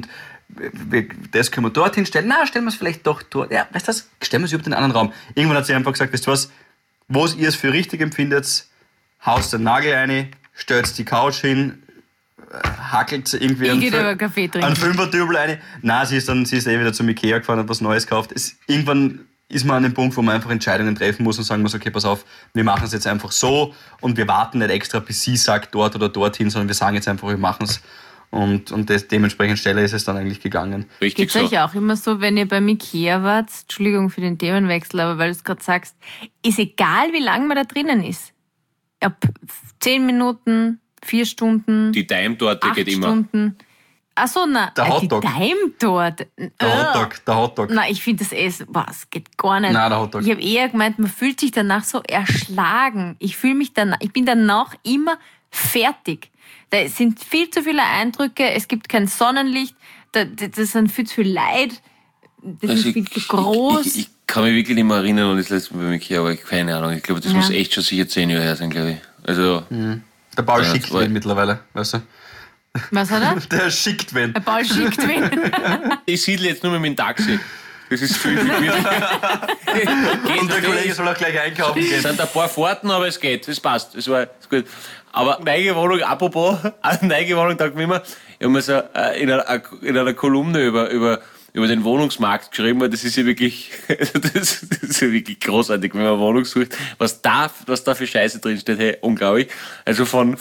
das können wir dorthin stellen. Na, stellen wir es vielleicht doch dort. Ja, weißt du was? Stellen wir es überhaupt in einen anderen Raum. Irgendwann hat sie einfach gesagt, weißt du was, wo ihr es für richtig empfindet, haust den Nagel rein, stellt die Couch hin, hackelt irgendwie einen Fünfer-Dübel rein. Nein, sie ist wieder zum Ikea gefahren und was Neues gekauft. Irgendwann ist man an dem Punkt, wo man einfach Entscheidungen treffen muss und sagen muss, okay, pass auf, wir machen es jetzt einfach so und wir warten nicht extra, bis sie sagt, dort oder dorthin, sondern wir sagen jetzt einfach, wir machen es. Und dementsprechend schneller ist es dann eigentlich gegangen. Geht es euch auch immer so, wenn ihr beim Ikea wart, Entschuldigung für den Themenwechsel, aber weil du es gerade sagst, ist egal, wie lange man da drinnen ist. Ob 10 Minuten, 4 Stunden, die Daim-Torte geht immer. Stunden. Achso, nein, der Hotdog. Die Daim-Torte. Der Hotdog. Nein, ich finde das Essen, es geht gar nicht. Nein, der Hotdog. Ich habe eher gemeint, man fühlt sich danach so erschlagen. Ich bin danach immer fertig. Da sind viel zu viele Eindrücke, es gibt kein Sonnenlicht, das sind viel zu viel Leid, das ist viel zu groß. Ich kann mich wirklich nicht mehr erinnern an das letzte Mal bei Ikea, aber keine Ahnung. Ich glaube, das muss echt schon sicher 10 Jahre her sein, glaube ich. Also, Der Paul schickt wen mittlerweile, weißt du? Was hat er? Der schickt wen. Der Paul schickt wen. Ich siedle jetzt nur mit dem Taxi. Das ist viel gemütlicher. Und der Kollege soll auch gleich einkaufen gehen. Es sind ein paar Fahrten, aber es geht. Es passt. Es war gut. Aber neue Wohnung, apropos, neue Wohnung, da immer, ich habe mir so in einer Kolumne über den Wohnungsmarkt geschrieben, weil das ist ja wirklich, das ist ja wirklich großartig, wenn man eine Wohnung sucht, was da für Scheiße drinsteht, hey, unglaublich. Also von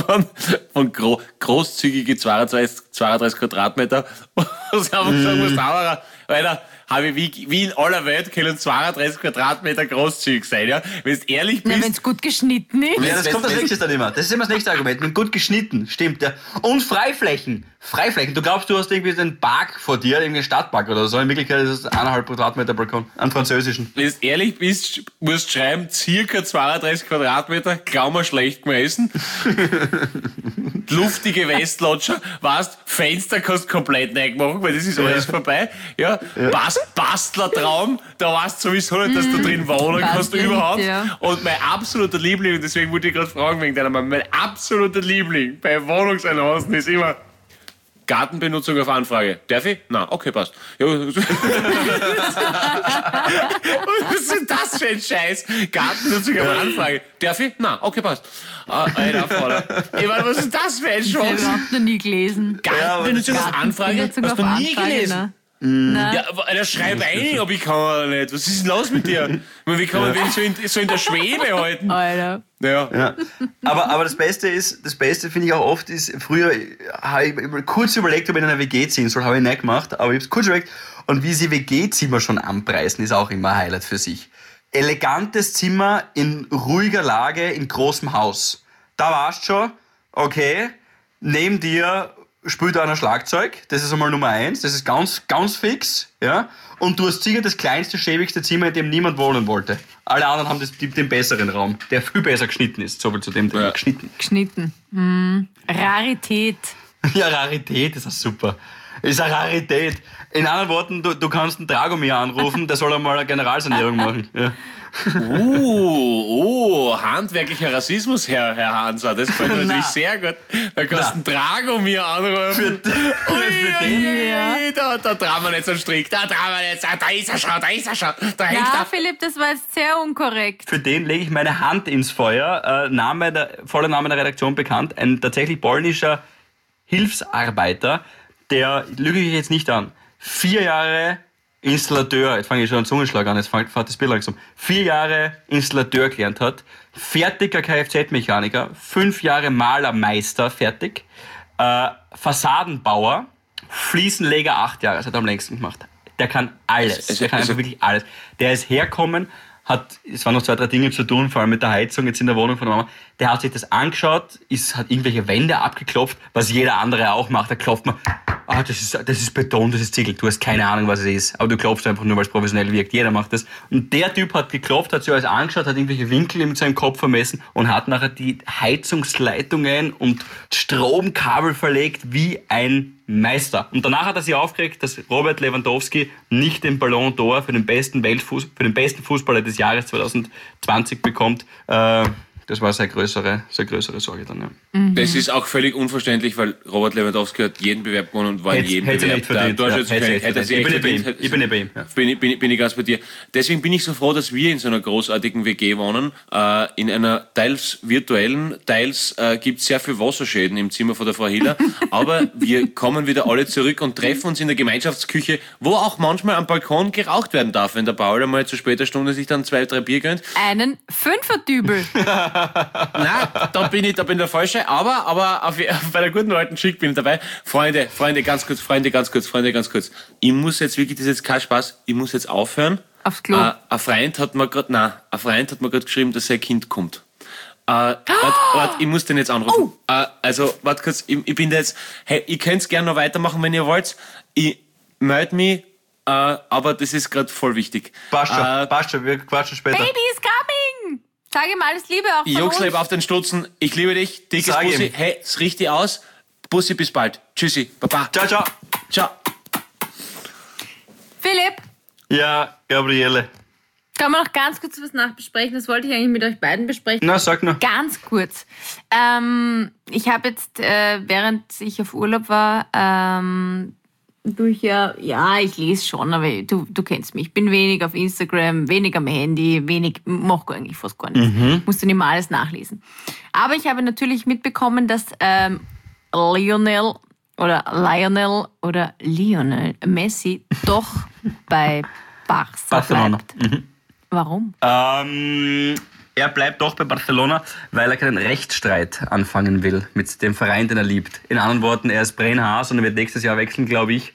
großzügige 32 Quadratmeter, was haben wir gesagt, was Alter, habe ich wie in aller Welt können 32 Quadratmeter großzügig sein, ja? Wenn du ehrlich bist. Wenn es gut geschnitten ist. Ja, das kommt als nächstes dann immer. Das ist immer das nächste Argument. Mit gut geschnitten, stimmt. Ja. Und Freiflächen. Du glaubst, du hast irgendwie einen Park vor dir, irgendwie einen Stadtpark oder so. In Wirklichkeit ist es 1,5 Quadratmeter Balkon. Einen französischen. Wenn du ehrlich bist, musst du schreiben, circa 32 Quadratmeter, kaum mal schlecht mehr essen. Luftige Westlotscher, weißt, Fenster kannst du komplett machen, weil das ist alles vorbei. Ja. Bastlertraum, da weißt du sowieso nicht, dass du drin wohnen kannst überhaupt. Ja. Und mein absoluter Liebling, und deswegen wollte ich gerade fragen wegen deiner Mama, mein absoluter Liebling bei Wohnungsannoncen ist immer Gartenbenutzung auf Anfrage. Darf ich? Nein, okay, passt. Ja. Was ist das für ein Scheiß? Gartenbenutzung auf Anfrage. Darf ich? Nein, okay, passt. Alter, Vater. Ich meine, was ist das für ein Scheiß? Ich habe noch nie gelesen. Gartenbenutzung auf Anfrage? Hast du nie gelesen? Ne? Ja, aber schreib ein, ob ich kann oder nicht. Was ist denn los mit dir? Wie kann man wen so in der Schwebe halten? Alter. Ja. Aber das Beste finde ich auch oft ist, früher habe ich kurz überlegt, ob ich in einer WG ziehen soll, habe ich nicht gemacht, aber ich habe es kurz überlegt. Und wie sie WG-Zimmer schon anpreisen, ist auch immer ein Highlight für sich. Elegantes Zimmer in ruhiger Lage, in großem Haus. Da warst schon, okay, neben dir spielt einer Schlagzeug, das ist einmal Nummer 1, das ist ganz, ganz fix, ja. Und du hast sicher das kleinste, schäbigste Zimmer, in dem niemand wohnen wollte. Alle anderen haben den besseren Raum, der viel besser geschnitten ist, so viel zu dem Thema. Geschnitten. Rarität. Ja, Rarität ist auch super. Ist eine Rarität. In anderen Worten, du kannst einen Dragomir anrufen, der soll einmal eine Generalsanierung machen. Ja. Handwerklicher Rassismus, Herr Hanser, das gefällt mir natürlich sehr gut. Da kannst du einen Dragomir anrufen. Für den, da trauen wir nicht so einen Strick, da ist er schon. Ja, Philipp, das war jetzt sehr unkorrekt. Für den lege ich meine Hand ins Feuer. Voller Name der Redaktion bekannt, ein tatsächlich polnischer Hilfsarbeiter, der, lüge ich jetzt nicht an, 4 Jahre Installateur, jetzt fange ich schon an Zungenschlag an, jetzt fährt das Bild langsam, 4 Jahre Installateur gelernt hat, fertiger Kfz-Mechaniker, 5 Jahre Malermeister fertig, Fassadenbauer, Fliesenleger 8 Jahre, das hat er am längsten gemacht. Der kann alles, der kann einfach wirklich alles. Der ist herkommen, es waren noch 2, 3 Dinge zu tun, vor allem mit der Heizung jetzt in der Wohnung von der Mama. Der hat sich das angeschaut, hat irgendwelche Wände abgeklopft, was jeder andere auch macht. Da klopft man, das ist Beton, das ist Ziegel. Du hast keine Ahnung, was es ist. Aber du klopfst einfach nur, weil es professionell wirkt. Jeder macht das. Und der Typ hat geklopft, hat sich alles angeschaut, hat irgendwelche Winkel in seinem Kopf vermessen und hat nachher die Heizungsleitungen und Stromkabel verlegt wie ein Meister. Und danach hat er sich aufgeregt, dass Robert Lewandowski nicht den Ballon d'Or für den besten Fußballer des Jahres 2020 bekommt. Das war seine größere Sorge dann, ja. Das ist auch völlig unverständlich, weil Robert Lewandowski hat jeden Bewerb gewonnen und war in jedem Bewerb Ich bin bei ihm. Ja. Bin ich ganz bei dir. Deswegen bin ich so froh, dass wir in so einer großartigen WG wohnen. In einer teils virtuellen, teils gibt es sehr viel Wasserschäden im Zimmer von der Frau Hiller. Aber wir kommen wieder alle zurück und treffen uns in der Gemeinschaftsküche, wo auch manchmal am Balkon geraucht werden darf, wenn der Paul einmal zu später Stunde sich dann 2, 3 Bier gönnt. Einen 5er-Dübel. Nein, da bin ich der Falsche, aber bei der guten alten Schick bin ich dabei. Freunde, ganz kurz. Ich muss jetzt wirklich, das ist jetzt kein Spaß, ich muss jetzt aufhören. Aufs Klo. Ein Freund hat mir gerade geschrieben, dass sein Kind kommt. Warte, ich muss den jetzt anrufen. Warte kurz, ich bin da jetzt, hey, ihr könnt's gerne noch weitermachen, wenn ihr wollt. Ich melde mich, aber das ist gerade voll wichtig. Passt schon, wir quatschen später. Baby is coming! Sag ihm alles Liebe auch von uns. Juxleb auf den Stutzen, ich liebe dich, dickes Sag Bussi, ihm. hey, es riecht dich aus. Bussi, bis bald. Tschüssi, Baba. Ciao. Philipp, Ja, Gabriele. kann man noch ganz kurz was nachbesprechen? Das wollte ich eigentlich mit euch beiden besprechen. Na, sag noch. Ganz kurz. Ich habe jetzt, während ich auf Urlaub war, ich lese schon, aber du kennst mich. Ich bin wenig auf Instagram, wenig am Handy, mache eigentlich fast gar nichts. Musst du nicht mal alles nachlesen. Aber ich habe natürlich mitbekommen, dass Lionel Messi doch bei Barca bleibt. Warum? Er bleibt doch bei Barcelona, weil er keinen Rechtsstreit anfangen will mit dem Verein, den er liebt. In anderen Worten, er ist Brennhaas und er wird nächstes Jahr wechseln, glaube ich.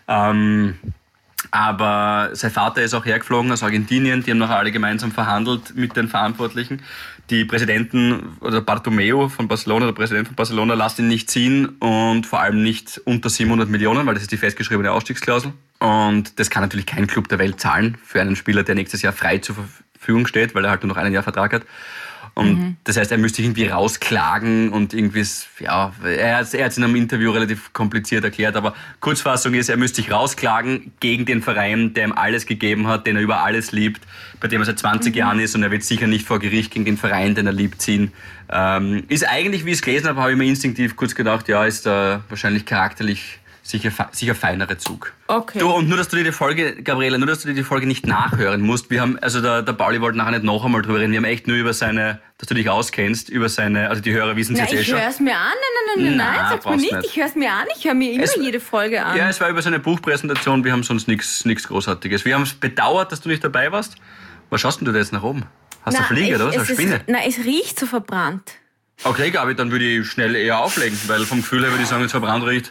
Aber sein Vater ist auch hergeflogen aus Argentinien. Die haben noch alle gemeinsam verhandelt mit den Verantwortlichen. Die Präsidenten oder Bartomeu von Barcelona, der Präsident von Barcelona, lässt ihn nicht ziehen und vor allem nicht unter 700 Millionen, weil das ist die festgeschriebene Ausstiegsklausel. Und das kann natürlich kein Club der Welt zahlen für einen Spieler, der nächstes Jahr frei zur Verfügung steht, weil er halt nur noch ein Jahr Vertrag hat. Und das heißt, er müsste sich irgendwie rausklagen und irgendwie, er hat es in einem Interview relativ kompliziert erklärt, aber Kurzfassung ist, er müsste sich rausklagen gegen den Verein, der ihm alles gegeben hat, den er über alles liebt, bei dem er seit 20 Jahren ist und er wird sicher nicht vor Gericht gegen den Verein, den er liebt, ziehen. Ist eigentlich, wie ich es gelesen habe ich mir instinktiv kurz gedacht, ist wahrscheinlich charakterlich sicher feinere Zug. Okay. Du, und nur, dass du dir die Folge, Gabriele, nicht nachhören musst. Wir haben, also der Pauli wollte nachher nicht noch einmal drüber reden. Wir haben echt nur über seine, dass du dich auskennst, also die Hörer wissen es jetzt schon. Ich höre es mir an. Nein, sag's mir nicht. Ich höre es mir an. Ich höre mir immer jede Folge an. Ja, es war über seine Buchpräsentation. Wir haben sonst nichts Großartiges. Wir haben es bedauert, dass du nicht dabei warst. Was schaust denn du da jetzt nach oben? Hast du eine Fliege oder was? Eine Spinne? Es riecht so verbrannt. Okay, Gabi, dann würde ich schnell eher auflegen, weil vom Gefühl her würde ich sagen, wenn es verbrannt riecht.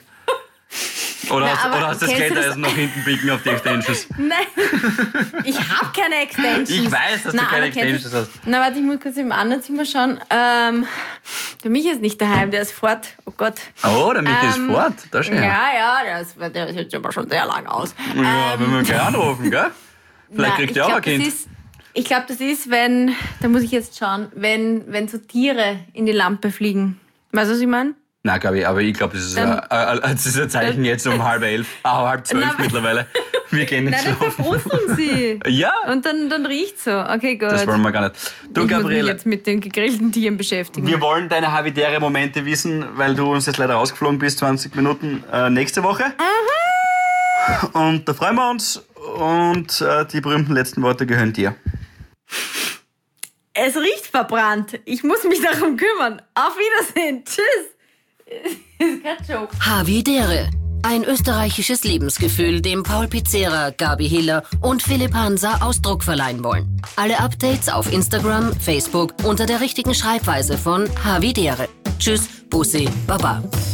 Oder hast du das Klettereisen noch hinten biegen auf die Extensions? Nein, ich habe keine Extensions. Ich weiß, dass du keine Extensions hast. Na, warte, ich muss kurz im anderen Zimmer schauen. Der Michi ist nicht daheim, der ist fort. Oh Gott. Oh, der Michi ist fort. Das ist der sieht schon mal schon sehr lang aus. Ja, wenn wir gleich anrufen, gell? Vielleicht kriegt er auch ein Kind. Ich glaube, das ist, da muss ich jetzt schauen, wenn so Tiere in die Lampe fliegen. Weißt du, was ich meine? Nein, Gabi, aber ich glaube, das ist ein Zeichen jetzt um 11:30. 11:30 mittlerweile. Wir gehen nicht schlafen. Dann verbrusteln sie. Ja. Und dann riecht's so. Okay, gut. Das wollen wir gar nicht. Du, ich Gabriele, muss mich jetzt mit den gegrillten Tieren beschäftigen. Wir wollen deine habitäre Momente wissen, weil du uns jetzt leider rausgeflogen bist, 20 Minuten nächste Woche. Aha. Und da freuen wir uns. Und die berühmten letzten Worte gehören dir. Es riecht verbrannt. Ich muss mich darum kümmern. Auf Wiedersehen. Tschüss. Ist kein Joke. Havidere. Ein österreichisches Lebensgefühl, dem Paul Pizzera, Gabi Hiller und Philipp Hansa Ausdruck verleihen wollen. Alle Updates auf Instagram, Facebook unter der richtigen Schreibweise von Havidere. Tschüss, Bussi, Baba.